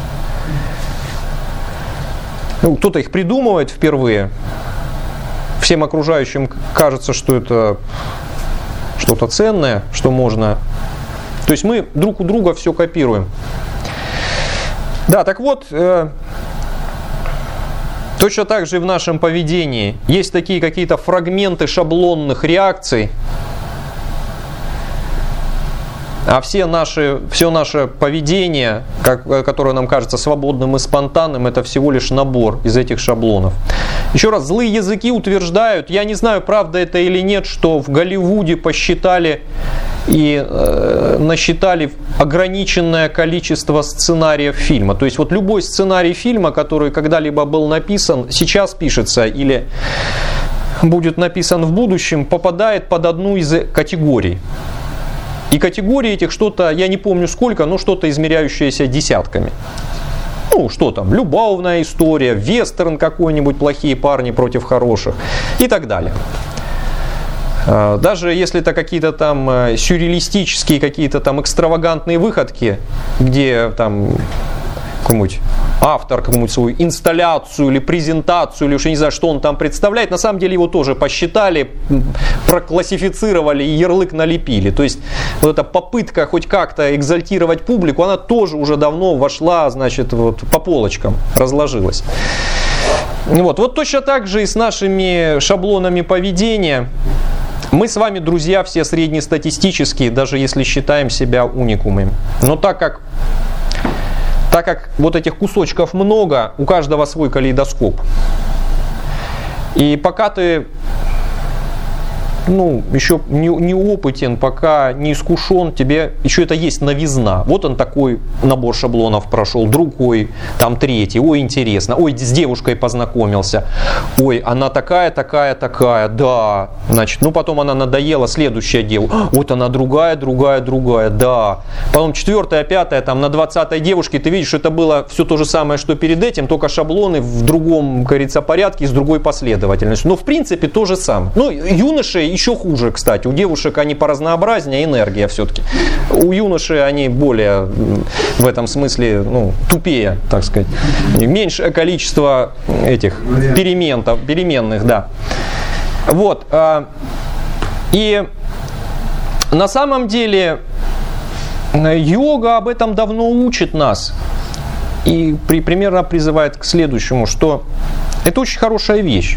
Ну, кто-то их придумывает впервые. Всем окружающим кажется, что это что-то ценное, что можно. То есть мы друг у друга все копируем. Да, так вот, э, точно так же и в нашем поведении есть такие какие-то фрагменты шаблонных реакций, А все наши, все наше поведение, как, которое нам кажется свободным и спонтанным, это всего лишь набор из этих шаблонов. Еще раз, злые языки утверждают, я не знаю, правда это или нет, что в Голливуде посчитали и э, насчитали ограниченное количество сценариев фильма. То есть вот любой сценарий фильма, который когда-либо был написан, сейчас пишется или будет написан в будущем, попадает под одну из категорий. И категории этих что-то, я не помню сколько, но что-то измеряющееся десятками. Ну, что там, любовная история, вестерн какой-нибудь, плохие парни против хороших и так далее. Даже если это какие-то там сюрреалистические, какие-то там экстравагантные выходки, где там какой-нибудь автор какую-нибудь свою инсталляцию или презентацию, или уж я не знаю, что он там представляет, на самом деле его тоже посчитали, проклассифицировали и ярлык налепили. То есть вот эта попытка хоть как-то экзальтировать публику, она тоже уже давно вошла, значит, вот по полочкам, разложилась. Вот, вот точно так же и с нашими шаблонами поведения. Мы с вами, друзья, все среднестатистические, даже если считаем себя уникумами. Но так как Так как вот этих кусочков много, у каждого свой калейдоскоп. И пока ты ну, еще не, не опытен, пока не искушен, тебе еще это есть новизна. Вот он такой набор шаблонов прошел, другой, там третий. Ой, интересно. Ой, с девушкой познакомился. Ой, она такая, такая, такая. Да. Значит, ну потом она надоела, следующая девушка. Вот она другая, другая, другая. Да. Потом четвертая, пятая, там на двадцатой девушке ты видишь, что это было все то же самое, что перед этим, только шаблоны в другом, как говорится, порядке, с другой последовательностью. Но в принципе то же самое. Ну, юноши еще хуже, кстати. У девушек они поразнообразнее, энергия все-таки. У юношей они более в этом смысле ну, тупее, так сказать. Меньшее количество этих переменов, переменных, да. Вот. И на самом деле йога об этом давно учит нас. И примерно призывает к следующему, что это очень хорошая вещь.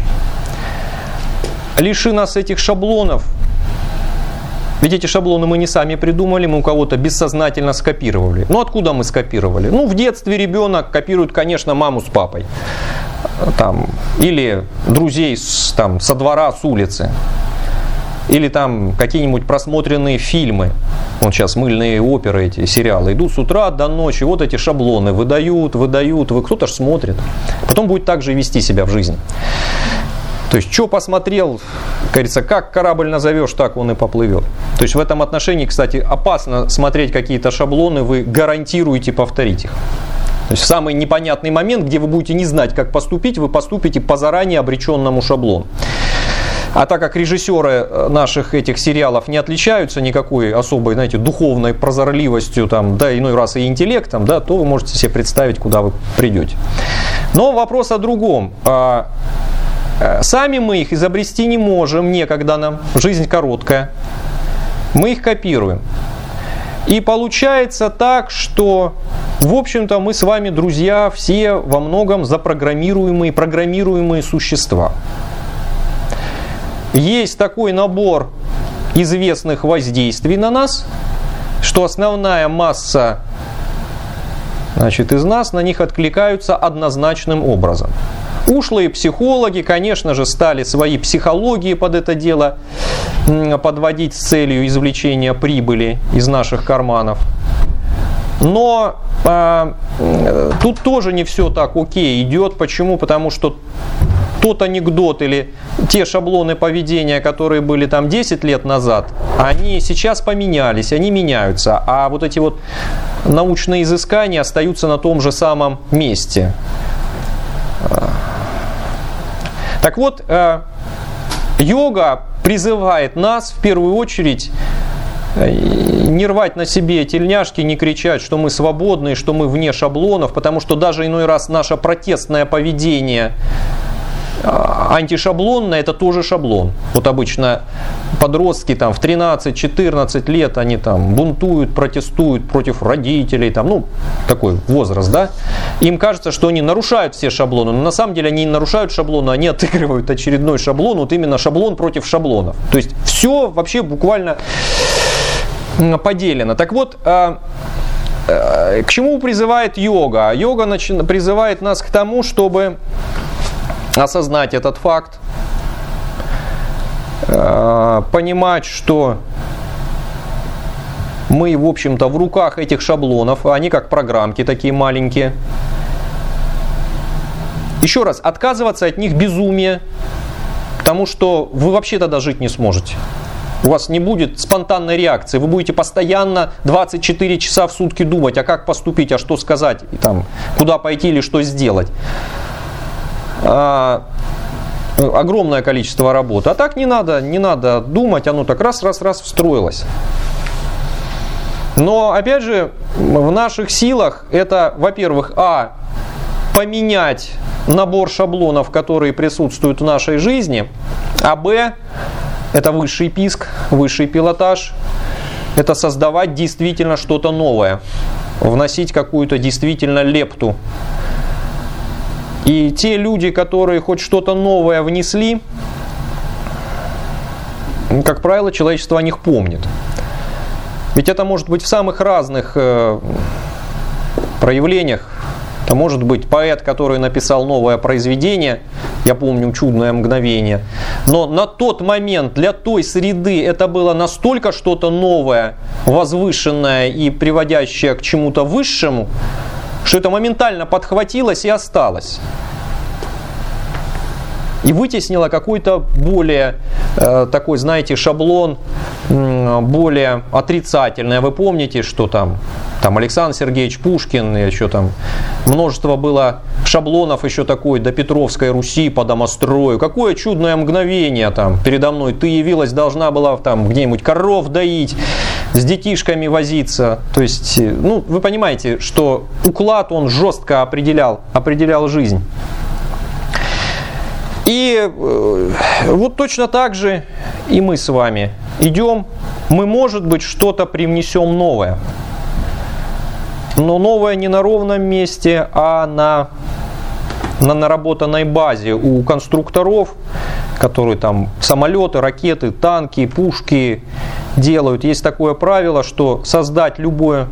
Лиши нас этих шаблонов, ведь эти шаблоны мы не сами придумали, мы у кого-то бессознательно скопировали. Ну откуда мы скопировали? Ну в детстве ребенок копирует, конечно, маму с папой. Там, или друзей с, там, со двора, с улицы. Или там какие-нибудь просмотренные фильмы. Вот сейчас мыльные оперы, эти сериалы. Идут с утра до ночи, вот эти шаблоны выдают, выдают. Кто-то ж смотрит. Потом будет так же вести себя в жизни. То есть, что посмотрел, говорится, как корабль назовешь, так он и поплывет. То есть, в этом отношении, кстати, опасно смотреть какие-то шаблоны, вы гарантируете повторить их. То есть, в самый непонятный момент, где вы будете не знать, как поступить, вы поступите по заранее обреченному шаблону. А так как режиссеры наших этих сериалов не отличаются никакой особой, знаете, духовной прозорливостью, там, да, иной раз и интеллектом, да, то вы можете себе представить, куда вы придете. Но вопрос о другом. Сами мы их изобрести не можем, некогда нам, жизнь короткая. Мы их копируем. И получается так, что, в общем-то, мы с вами, друзья, все во многом запрограммируемые, программируемые существа. Есть такой набор известных воздействий на нас, что основная масса, значит, из нас на них откликаются однозначным образом. Ушлые психологи, конечно же, стали свои психологии под это дело подводить с целью извлечения прибыли из наших карманов. Но а, тут тоже не все так окей идет. Почему? Потому что тот анекдот или те шаблоны поведения, которые были там десять лет назад, они сейчас поменялись, они меняются. А вот эти вот научные изыскания остаются на том же самом месте. Так вот, йога призывает нас в первую очередь не рвать на себе тельняшки, не кричать, что мы свободны, что мы вне шаблонов, потому что даже иной раз наше протестное поведение антишаблонное, это тоже шаблон. Вот обычно подростки там в тринадцать-четырнадцать лет, они там бунтуют, протестуют против родителей, там, ну, такой возраст, да. Им кажется, что они нарушают все шаблоны, но на самом деле они не нарушают шаблоны, они отыгрывают очередной шаблон, вот именно шаблон против шаблонов. То есть все вообще буквально поделено. Так вот, к чему призывает йога? Йога призывает нас к тому, чтобы осознать этот факт, понимать, что мы, в общем-то, в руках этих шаблонов, они как программки такие маленькие. Еще раз, отказываться от них безумие, потому что вы вообще тогда жить не сможете. У вас не будет спонтанной реакции, вы будете постоянно двадцать четыре часа в сутки думать, а как поступить, а что сказать, и там, куда пойти или что сделать. А, огромное количество работы. А так не надо, не надо думать, оно так раз-раз-раз встроилось. Но, опять же, в наших силах это, во-первых, а, поменять набор шаблонов, которые присутствуют в нашей жизни, а б, это высший писк, высший пилотаж, это создавать действительно что-то новое, вносить какую-то действительно лепту. И те люди, которые хоть что-то новое внесли, как правило, человечество о них помнит. Ведь это может быть в самых разных э, проявлениях. Это может быть поэт, который написал новое произведение, я помню «Чудное мгновение», но на тот момент для той среды это было настолько что-то новое, возвышенное и приводящее к чему-то высшему, что это моментально подхватилось и осталось. И вытеснило какой-то более э, такой, знаете, шаблон, э, более отрицательный. Вы помните, что там, там Александр Сергеевич Пушкин, и еще там множество было шаблонов еще такой до Петровской Руси по домострою. Какое чудное мгновение там передо мной. Ты явилась, должна была там где-нибудь коров доить, с детишками возиться. То есть, ну, вы понимаете, что уклад он жестко определял, определял жизнь. И э, вот точно так же и мы с вами идем, мы, может быть, что-то привнесем новое. Но новое не на ровном месте, а на, на наработанной базе у конструкторов, которые там самолеты, ракеты, танки, пушки делают. Есть такое правило, что создать любое,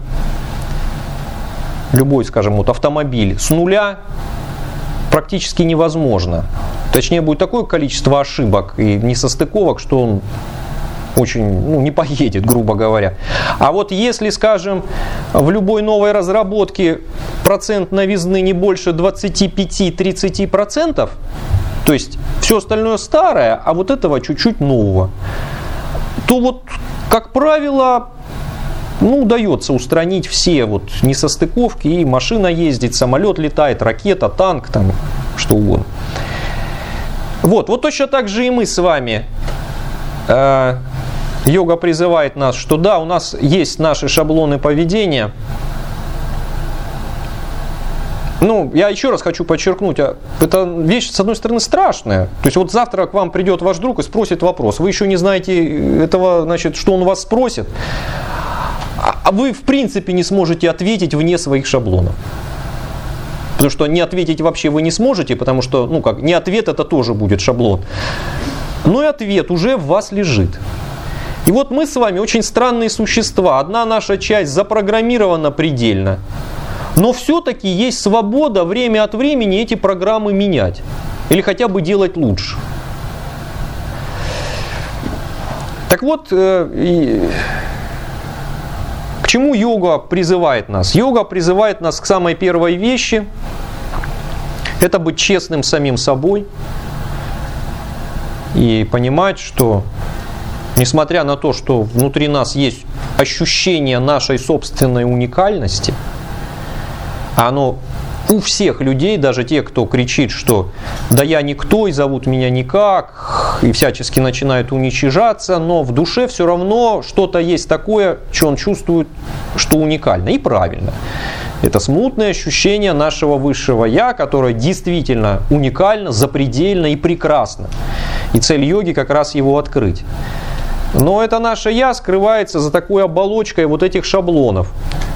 любой, скажем, вот автомобиль с нуля практически невозможно. Точнее, будет такое количество ошибок и несостыковок, что он очень, ну, не поедет, грубо говоря. А вот если, скажем, в любой новой разработке процент новизны не больше двадцать пять - тридцать процентов, то есть все остальное старое, а вот этого чуть-чуть нового, то вот, как правило, ну, удается устранить все вот несостыковки, и машина ездит, самолет летает, ракета, танк, там, что угодно. Вот, вот точно так же и мы с вами. Э, йога призывает нас, что да, у нас есть наши шаблоны поведения. Ну, я еще раз хочу подчеркнуть, это вещь, с одной стороны, страшная. То есть вот завтра к вам придет ваш друг и спросит вопрос. Вы еще не знаете этого, значит, что он вас спросит. А вы, в принципе, не сможете ответить вне своих шаблонов. Потому что не ответить вообще вы не сможете, потому что, ну как, не ответ, это тоже будет шаблон. Но и ответ уже в вас лежит. И вот мы с вами очень странные существа. Одна наша часть запрограммирована предельно. Но все-таки есть свобода время от времени эти программы менять. Или хотя бы делать лучше. Так вот, э, к чему йога призывает нас? Йога призывает нас к самой первой вещи. Это быть честным самим собой. И понимать, что несмотря на то, что внутри нас есть ощущение нашей собственной уникальности, а оно у всех людей, даже те, кто кричит, что да я никто и зовут меня никак, и всячески начинают уничижаться, но в душе все равно что-то есть такое, что он чувствует, что уникально. И правильно. Это смутное ощущение нашего высшего Я, которое действительно уникально, запредельно и прекрасно. И цель йоги как раз его открыть. Но это наше Я скрывается за такой оболочкой вот этих шаблонов.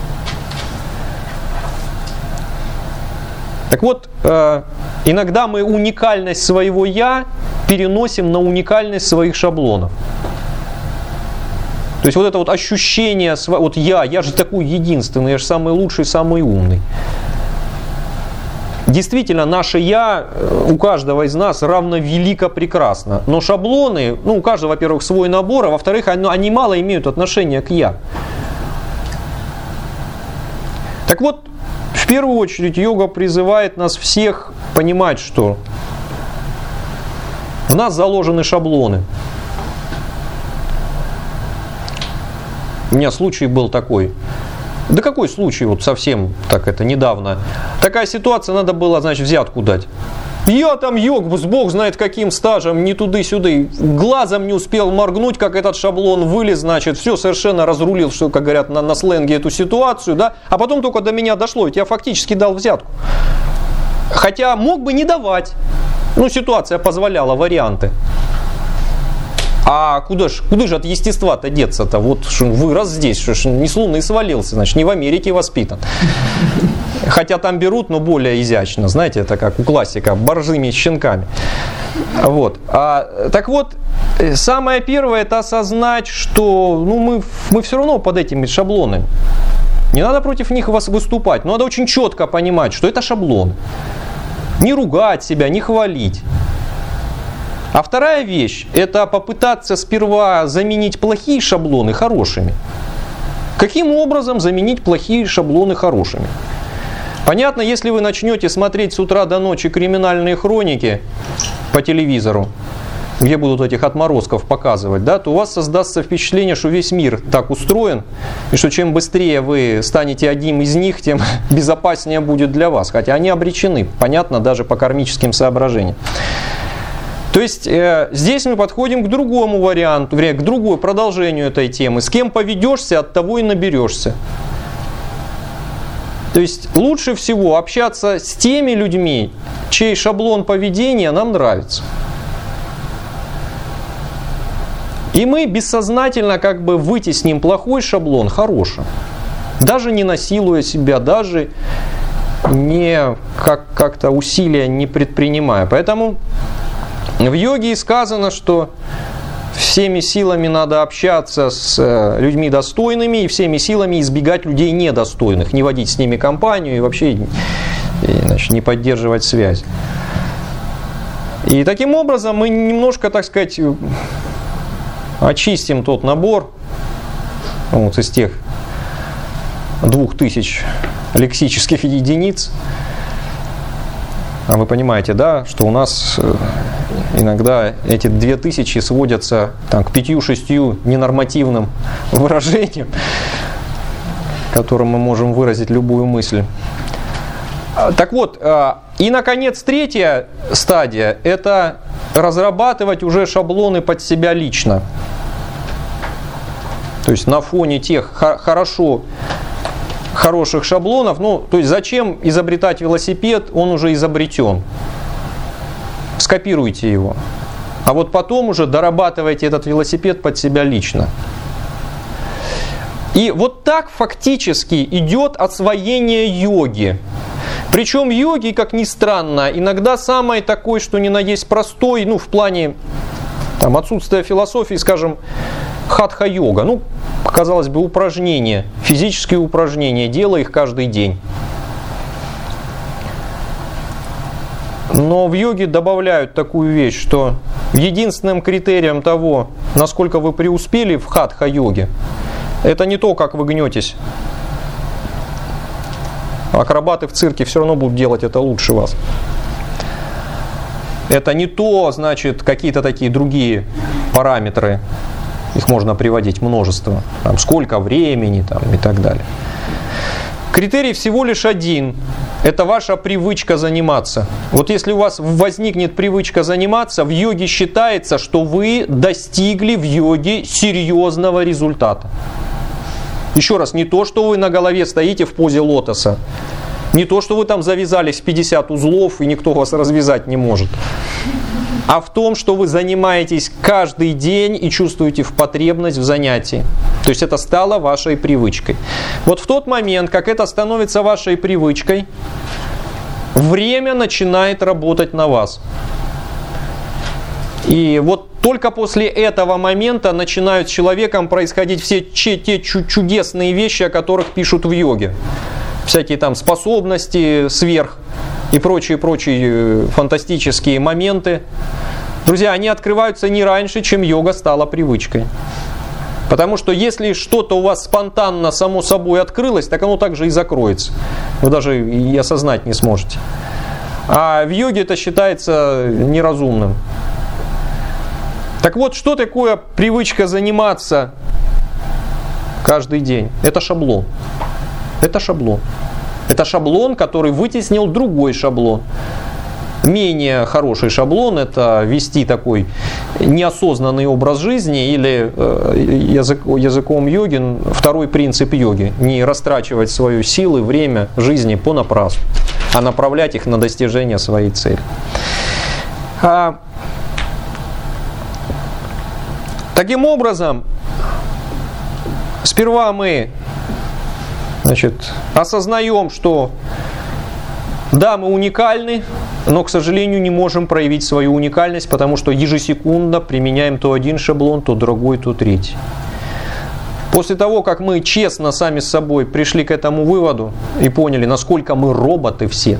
Так вот, иногда мы уникальность своего «я» переносим на уникальность своих шаблонов. То есть вот это вот ощущение, вот я, я же такой единственный, я же самый лучший, самый умный. Действительно, наше «я» у каждого из нас равно велико прекрасно. Но шаблоны, ну, у каждого, во-первых, свой набор, а во-вторых, они мало имеют отношения к «я». Так вот, в первую очередь, йога призывает нас всех понимать, что в нас заложены шаблоны. У меня случай был такой. Да какой случай, вот совсем так это недавно. Такая ситуация, надо было, значит, взятку дать. Я там йог, бог знает каким стажем, ни туды-сюды, глазом не успел моргнуть, как этот шаблон вылез, значит, все совершенно разрулил, что, как говорят на, на сленге, эту ситуацию, да, а потом только до меня дошло, ведь я фактически дал взятку. Хотя мог бы не давать, ну, ситуация позволяла, варианты. А куда же куда ж от естества-то деться-то? Вот вырос здесь, что ж, не с Луны свалился, значит, не в Америке воспитан. Хотя там берут, но более изящно, знаете, это как у классика, борзыми щенками. Вот. А, так вот, самое первое — это осознать, что ну, мы, мы все равно под этими шаблонами. Не надо против них вас выступать, но надо очень четко понимать, что это шаблон. Не ругать себя, не хвалить. А вторая вещь – это попытаться сперва заменить плохие шаблоны хорошими. Каким образом заменить плохие шаблоны хорошими? Понятно, если вы начнете смотреть с утра до ночи криминальные хроники по телевизору, где будут этих отморозков показывать, да, то у вас создастся впечатление, что весь мир так устроен, и что чем быстрее вы станете одним из них, тем безопаснее будет для вас. Хотя они обречены, понятно, даже по кармическим соображениям. То есть э, здесь мы подходим к другому варианту, к другому продолжению этой темы. С кем поведешься, от того и наберешься. То есть лучше всего общаться с теми людьми, чей шаблон поведения нам нравится. И мы бессознательно как бы вытесним плохой шаблон хорошим. Даже не насилуя себя, даже не как, как-то усилия не предпринимая. Поэтому в йоге сказано, что всеми силами надо общаться с людьми достойными и всеми силами избегать людей недостойных, не водить с ними компанию и вообще и, значит, не поддерживать связь. И таким образом мы немножко, так сказать, очистим тот набор вот, из тех двух тысяч лексических единиц. А вы понимаете, да, что у нас иногда эти две тысячи сводятся там, к пятью-шестью ненормативным выражениям, которым мы можем выразить любую мысль. Так вот, и, наконец, третья стадия – это разрабатывать уже шаблоны под себя лично. То есть на фоне тех хорошо хороших шаблонов, ну, то есть зачем изобретать велосипед, он уже изобретен. Скопируйте его. А вот потом уже дорабатывайте этот велосипед под себя лично. И вот так фактически идет освоение йоги. Причем йоги, как ни странно, иногда самой такой, что ни на есть простой, ну, в плане там, отсутствия философии, скажем, хатха-йога. Ну, казалось бы, упражнения, физические упражнения, делай их каждый день. Но в йоге добавляют такую вещь, что единственным критерием того, насколько вы преуспели в хатха-йоге, это не то, как вы гнетесь. Акробаты в цирке все равно будут делать это лучше вас. Это не то, значит, какие-то такие другие параметры. Их можно приводить множество. Там, сколько времени там, и так далее. Критерий всего лишь один. Это ваша привычка заниматься. Вот если у вас возникнет привычка заниматься, в йоге считается, что вы достигли в йоге серьезного результата. Еще раз, не то, что вы на голове стоите в позе лотоса. Не то, что вы там завязались в пятьдесят узлов и никто вас развязать не может. А в том, что вы занимаетесь каждый день и чувствуете в потребность в занятии. То есть это стало вашей привычкой. Вот в тот момент, как это становится вашей привычкой, время начинает работать на вас. И вот только после этого момента начинают с человеком происходить все те чудесные вещи, о которых пишут в йоге. Всякие там способности сверх и прочие-прочие фантастические моменты. Друзья, они открываются не раньше, чем йога стала привычкой. Потому что если что-то у вас спонтанно само собой открылось, так оно также и закроется. Вы даже и осознать не сможете. А в йоге это считается неразумным. Так вот, что такое привычка заниматься каждый день? Это шаблон. Это шаблон. Это шаблон, который вытеснил другой шаблон. Менее хороший шаблон – это вести такой неосознанный образ жизни или язык, языком йоги второй принцип йоги – не растрачивать свою силу, время жизни понапрасну, а направлять их на достижение своей цели. А, таким образом, сперва мы значит, осознаем, что да, мы уникальны, но, к сожалению, не можем проявить свою уникальность, потому что ежесекундно применяем то один шаблон, то другой, то третий. После того, как мы честно сами с собой пришли к этому выводу и поняли, насколько мы роботы все,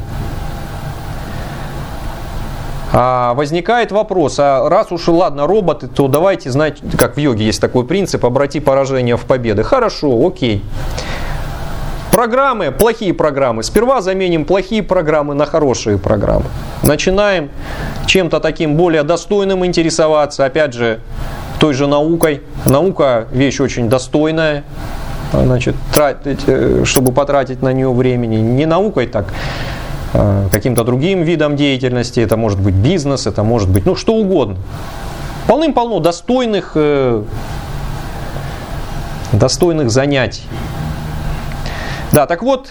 возникает вопрос, а раз уж, ладно, роботы, то давайте, знаете, как в йоге есть такой принцип, обрати поражение в победы. Хорошо, окей. Программы, плохие программы. Сперва заменим плохие программы на хорошие программы. Начинаем чем-то таким более достойным интересоваться. Опять же, той же наукой. Наука вещь очень достойная. Значит, тратить, чтобы потратить на нее времени. Не наукой, так каким-то другим видом деятельности. Это может быть бизнес, это может быть ну что угодно. Полным-полно достойных, достойных занятий. Да, так вот,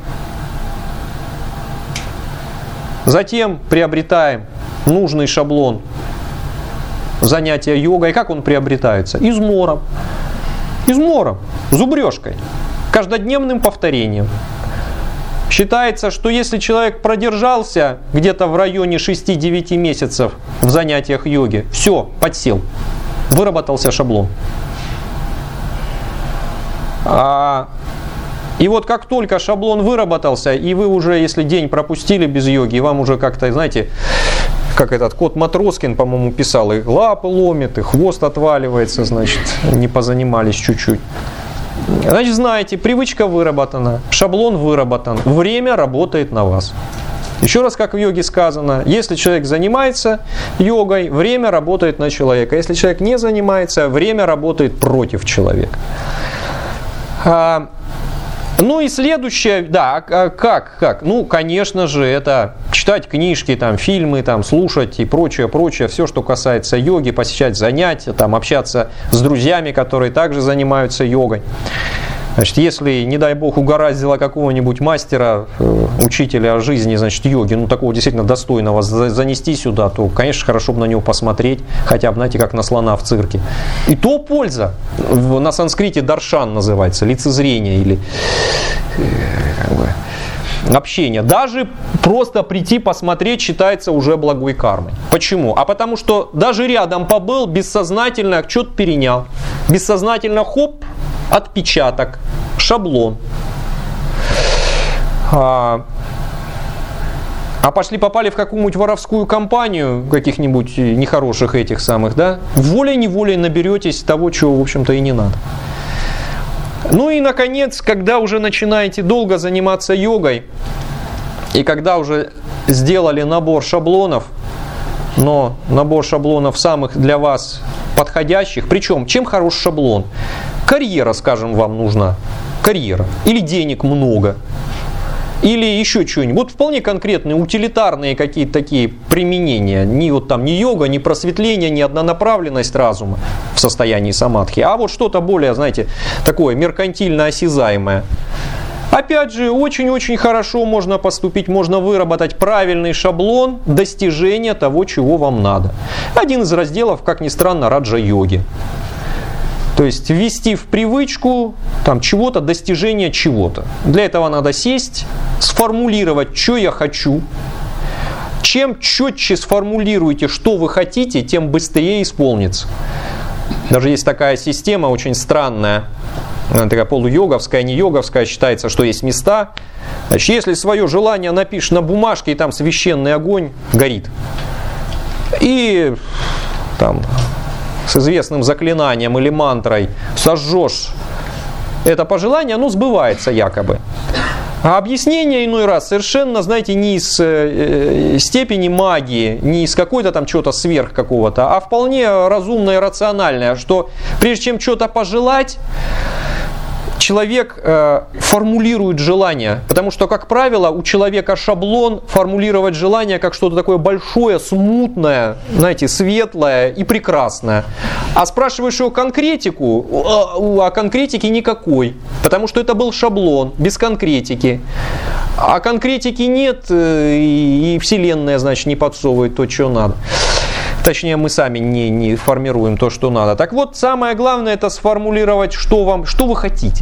затем приобретаем нужный шаблон занятия йогой. Как он приобретается? Измором. Измором, зубрежкой, каждодневным повторением. Считается, что если человек продержался где-то в районе шесть-девять месяцев в занятиях йоги, все, подсел, выработался шаблон. А И вот как только шаблон выработался, и вы уже, если день пропустили без йоги, и вам уже как-то, знаете, как этот кот Матроскин, по-моему, писал, и лапы ломит, и хвост отваливается, значит, не позанимались чуть-чуть. Значит, знаете, привычка выработана, шаблон выработан, время работает на вас. Еще раз, как в йоге сказано, если человек занимается йогой, время работает на человека. Если человек не занимается, время работает против человека. Ну и следующее, да, как, как? Ну, конечно же, это читать книжки, там, фильмы, там, слушать и прочее, прочее, все, что касается йоги, посещать занятия, там, общаться с друзьями, которые также занимаются йогой. Значит, если, не дай бог, угораздило какого-нибудь мастера, учителя жизни, значит, йоги, ну, такого действительно достойного занести сюда, то, конечно, хорошо бы на него посмотреть, хотя бы, знаете, как на слона в цирке. И то польза. На санскрите даршан называется, лицезрение или как бы, общение. Даже просто прийти посмотреть считается уже благой кармой. Почему? А потому что даже рядом побыл, бессознательно что-то перенял. Бессознательно хоп, отпечаток, шаблон. А, а пошли попали в какую-нибудь воровскую компанию, каких-нибудь нехороших этих самых, да? Волей-неволей наберетесь того, чего, в общем-то, и не надо. Ну и, наконец, когда уже начинаете долго заниматься йогой, и когда уже сделали набор шаблонов, но набор шаблонов самых для вас подходящих, причем, чем хорош шаблон? Карьера, скажем, вам нужна. Карьера. Или денег много. Или еще что-нибудь. Вот вполне конкретные, утилитарные какие-то такие применения. Ни вот там ни йога, ни просветление, ни однонаправленность разума в состоянии самадхи. А вот что-то более, знаете, такое меркантильно осязаемое. Опять же, очень-очень хорошо можно поступить, можно выработать правильный шаблон достижения того, чего вам надо. Один из разделов, как ни странно, раджа-йоги. То есть ввести в привычку там, чего-то, достижения чего-то. Для этого надо сесть, сформулировать, что я хочу, чем четче сформулируете, что вы хотите, тем быстрее исполнится. Даже есть такая система очень странная, она такая полуйоговская, не йоговская, считается, что есть места. Значит, если свое желание напишешь на бумажке, и там священный огонь горит. И там с известным заклинанием или мантрой сожжешь это пожелание, оно сбывается якобы. А объяснение иной раз совершенно, знаете, не из э, степени магии, не из какой-то там чего-то сверх какого-то, а вполне разумное и рациональное, что прежде чем что-то пожелать, человек э, формулирует желание, потому что, как правило, у человека шаблон формулировать желание как что-то такое большое, смутное, знаете, светлое и прекрасное. А спрашиваешь его конкретику, а, а конкретики никакой, потому что это был шаблон, без конкретики. А конкретики нет, и, и Вселенная, значит, не подсовывает то, что надо. Точнее, мы сами не, не формируем то, что надо. Так вот, самое главное, это сформулировать, что, вам, что вы хотите.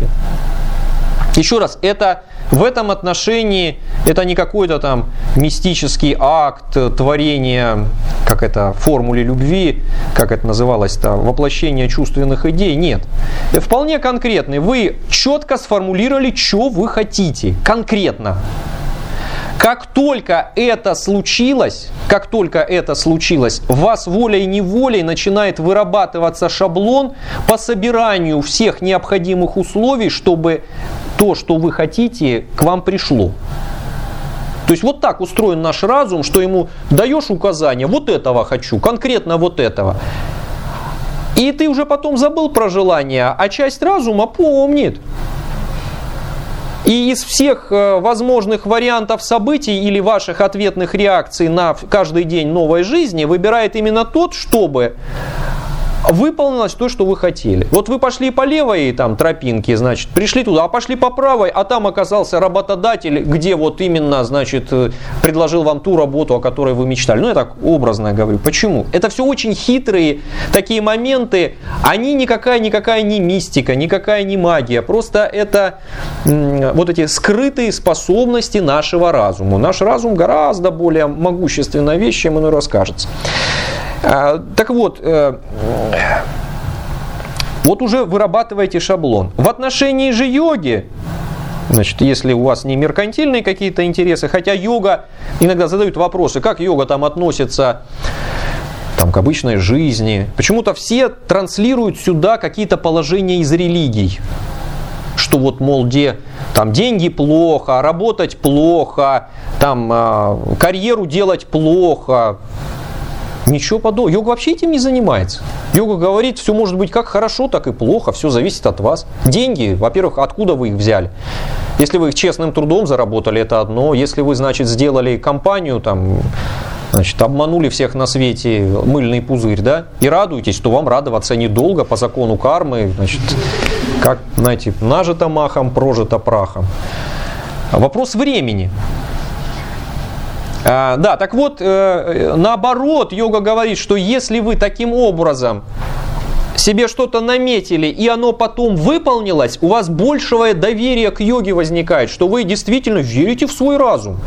Еще раз, это, в этом отношении это не какой-то там мистический акт творения, как это, формуле любви, как это называлось-то, воплощение чувственных идей. Нет. Это вполне конкретный. Вы четко сформулировали, что вы хотите. Конкретно. Как только это случилось, как только это случилось, в вас волей-неволей начинает вырабатываться шаблон по собиранию всех необходимых условий, чтобы то, что вы хотите, к вам пришло. То есть вот так устроен наш разум, что ему даешь указание, вот этого хочу, конкретно вот этого. И ты уже потом забыл про желание, а часть разума помнит. И из всех возможных вариантов событий или ваших ответных реакций на каждый день новой жизни выбирает именно тот, чтобы выполнилось то, что вы хотели. Вот вы пошли по левой там, тропинке, значит, пришли туда, а пошли по правой, а там оказался работодатель, где вот именно, значит, предложил вам ту работу, о которой вы мечтали. Ну, я так образно говорю. Почему? Это все очень хитрые такие моменты, они никакая-никакая не мистика, никакая не магия, просто это м- вот эти скрытые способности нашего разума. Наш разум гораздо более могущественная вещь, чем иной раз кажется. Так вот, вот уже вырабатываете шаблон. В отношении же йоги, значит, если у вас не меркантильные какие-то интересы, хотя йога, иногда задают вопросы, как йога там относится там, к обычной жизни. Почему-то все транслируют сюда какие-то положения из религий. Что вот, мол, где там деньги плохо, работать плохо, там карьеру делать плохо. Ничего подобного. Йога вообще этим не занимается. Йога говорит, все может быть как хорошо, так и плохо, все зависит от вас. Деньги, во-первых, откуда вы их взяли? Если вы их честным трудом заработали, это одно. Если вы, значит, сделали компанию, там, значит, обманули всех на свете, мыльный пузырь, да, и радуетесь, то вам радоваться недолго по закону кармы, значит, как, знаете, нажито махом, прожито прахом. Вопрос времени. А, да, так вот, э, наоборот, йога говорит, что если вы таким образом себе что-то наметили, и оно потом выполнилось, у вас большее доверие к йоге возникает, что вы действительно верите в свой разум.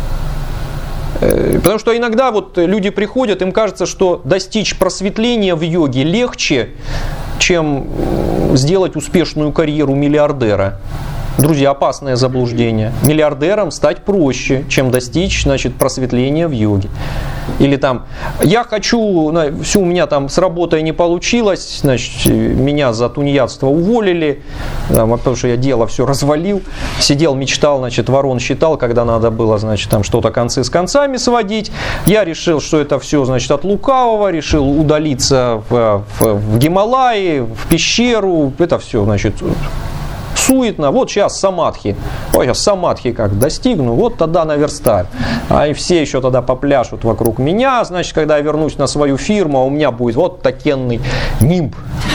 Э, потому что иногда вот люди приходят, им кажется, что достичь просветления в йоге легче, чем сделать успешную карьеру миллиардера. Друзья, опасное заблуждение. Миллиардером стать проще, чем достичь, значит, просветления в йоге. Или там, я хочу, все у меня там с работой не получилось, значит, меня за тунеядство уволили, потому что я дело все развалил, сидел, мечтал, значит, ворон считал, когда надо было, значит, там что-то концы с концами сводить. Я решил, что это все, значит, от лукавого, решил удалиться в, в, в Гималаи, в пещеру, это все, значит, суетно, вот сейчас самадхи, ой, сейчас самадхи как достигну, вот тогда наверстаю. А и все еще тогда попляшут вокруг меня, значит, когда я вернусь на свою фирму, у меня будет вот такенный нимб.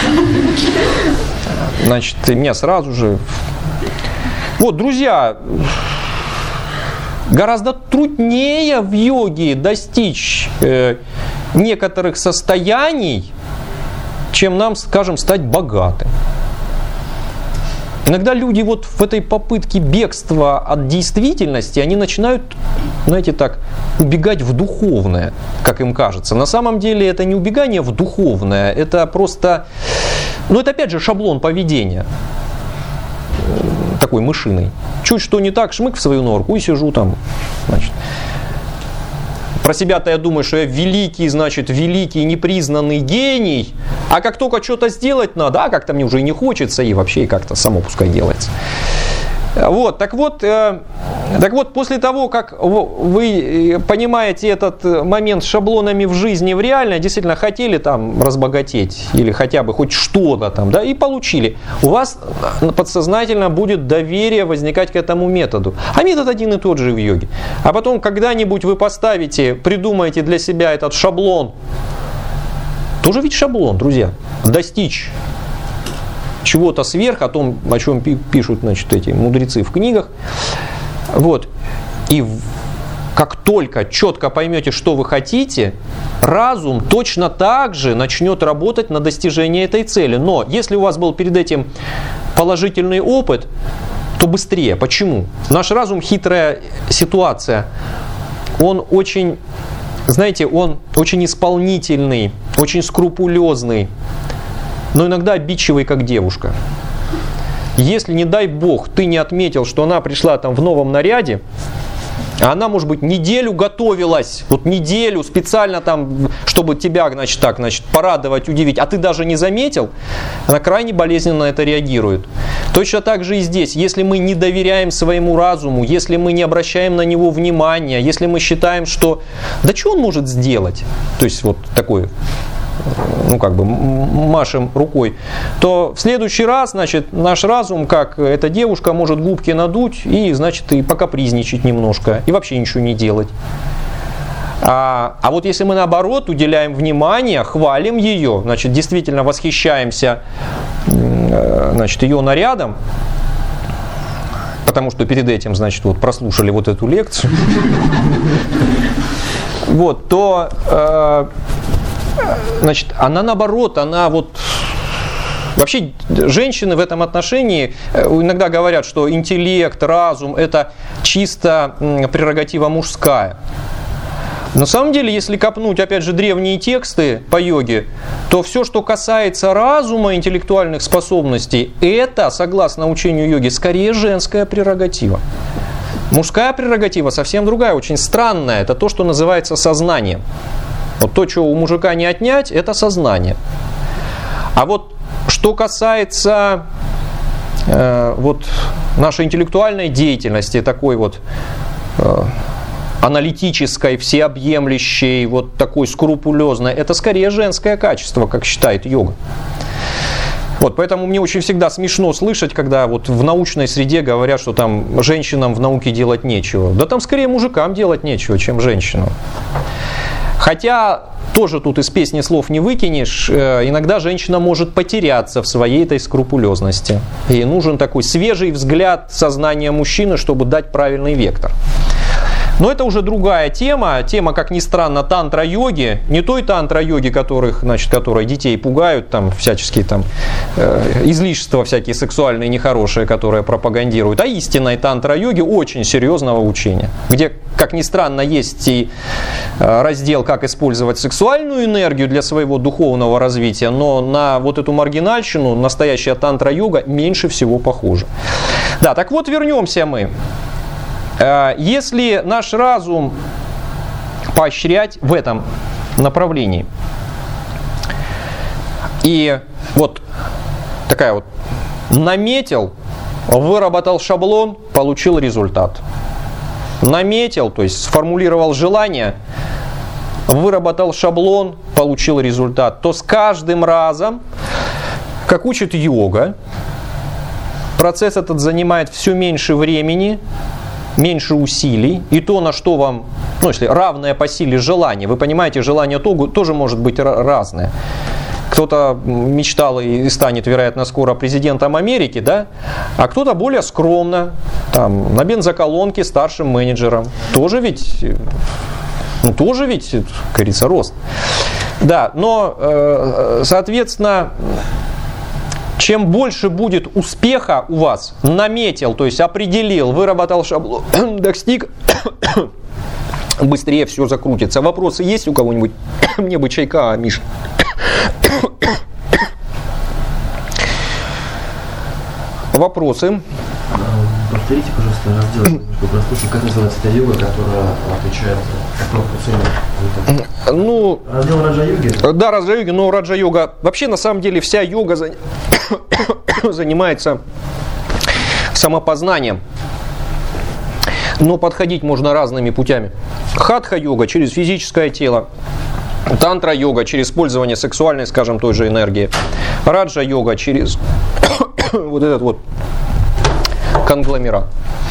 Значит, и меня сразу же... Вот, друзья, гораздо труднее в йоге достичь э, некоторых состояний, чем нам, скажем, стать богатым. Иногда люди вот в этой попытке бегства от действительности, они начинают, знаете, так, убегать в духовное, как им кажется. На самом деле это не убегание в духовное, это просто, ну это опять же шаблон поведения, такой мышиный. Чуть что не так, шмык в свою норку и сижу там, значит. Про себя-то я думаю, что я великий, значит, великий непризнанный гений, а как только что-то сделать надо, а как-то мне уже и не хочется, и вообще как-то само пускай делается. Вот, так вот, э, так вот, после того, как вы понимаете этот момент с шаблонами в жизни, в реально, действительно хотели там разбогатеть или хотя бы хоть что-то там, да, и получили, у вас подсознательно будет доверие возникать к этому методу. А метод один и тот же в йоге. А потом когда-нибудь вы поставите, придумаете для себя этот шаблон, тоже ведь шаблон, друзья, достичь чего-то сверх, о том, о чем пишут, значит, эти мудрецы в книгах. Вот. И как только четко поймете, что вы хотите, разум точно так же начнет работать на достижение этой цели. Но если у вас был перед этим положительный опыт, то быстрее. Почему? Наш разум хитрая ситуация. Он очень, знаете, он очень исполнительный, очень скрупулезный, но иногда обидчивый, как девушка. Если, не дай бог, ты не отметил, что она пришла там в новом наряде, а она, может быть, неделю готовилась, вот неделю специально там, чтобы тебя, значит, так, значит, порадовать, удивить, а ты даже не заметил, она крайне болезненно на это реагирует. Точно так же и здесь. Если мы не доверяем своему разуму, если мы не обращаем на него внимания, если мы считаем, что да что он может сделать, то есть вот такой, ну как бы машем рукой, то в следующий раз, значит, наш разум, как эта девушка, может губки надуть и, значит, и покапризничать немножко, и вообще ничего не делать. А, а вот если мы наоборот уделяем внимание, хвалим ее, значит, действительно восхищаемся, значит, ее нарядом, потому что перед этим, значит, вот прослушали вот эту лекцию, вот, то значит, она наоборот, она вот... Вообще, женщины в этом отношении иногда говорят, что интеллект, разум – это чисто прерогатива мужская. На самом деле, если копнуть, опять же, древние тексты по йоге, то все, что касается разума, интеллектуальных способностей, это, согласно учению йоги, скорее женская прерогатива. Мужская прерогатива совсем другая, очень странная. Это то, что называется сознанием. Вот то, что у мужика не отнять, это сознание. А вот что касается э, вот нашей интеллектуальной деятельности, такой вот э, аналитической, всеобъемлющей, вот такой скрупулезной, это скорее женское качество, как считает йога. Вот, поэтому мне очень всегда смешно слышать, когда вот в научной среде говорят, что там женщинам в науке делать нечего. Да там скорее мужикам делать нечего, чем женщинам. Хотя тоже тут из песни слов не выкинешь, иногда женщина может потеряться в своей этой скрупулезности. Ей нужен такой свежий взгляд сознания мужчины, чтобы дать правильный вектор. Но это уже другая тема, тема, как ни странно, тантра-йоги, не той тантра-йоги, которых, значит, которые детей пугают, там всяческие там э, излишества всякие сексуальные, нехорошие, которые пропагандируют, а истинной тантра-йоги очень серьезного учения, где, как ни странно, есть и раздел, как использовать сексуальную энергию для своего духовного развития, но на вот эту маргинальщину настоящая тантра-йога меньше всего похожа. Да, так вот, вернемся мы. Если наш разум поощрять в этом направлении, и вот такая вот наметил, выработал шаблон, получил результат. Наметил, то есть сформулировал желание, выработал шаблон, получил результат, то с каждым разом, как учит йога, процесс этот занимает все меньше времени, меньше усилий, и то, на что вам, ну, если равное по силе желание, вы понимаете, желание тоже может быть разное. Кто-то мечтал и станет, вероятно, скоро президентом Америки, да? А кто-то более скромно, там, на бензоколонке старшим менеджером. Тоже ведь, ну, тоже ведь, как говорится, рост. Да, но, соответственно, Чем больше будет успеха у вас, наметил, то есть определил, выработал шаблон, достиг, быстрее все закрутится. Вопросы есть у кого-нибудь? Мне бы чайка, Миш. Вопросы?
Повторите, пожалуйста, раздел, прослушай, как называется та йога, которая отвечает, которая оценивает?
Ну,
раздел раджа-йоги?
Да, раджа-йоги, но раджа-йога, вообще на самом деле вся йога за... занимается самопознанием. Но подходить можно разными путями. Хатха-йога через физическое тело. Тантра-йога через использование сексуальной, скажем, той же энергии. Раджа-йога через вот этот вот конгломерат.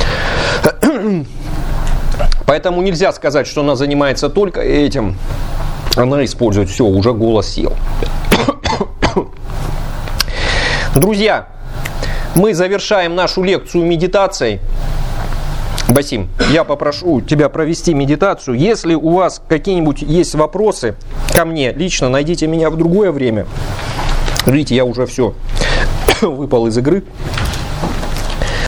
Поэтому нельзя сказать, что она занимается только этим. Она использует все, уже голос сел. Друзья, мы завершаем нашу лекцию медитацией. Басим, я попрошу тебя провести медитацию. Если у вас какие-нибудь есть вопросы ко мне лично, найдите меня в другое время. Видите, я уже все выпал из игры.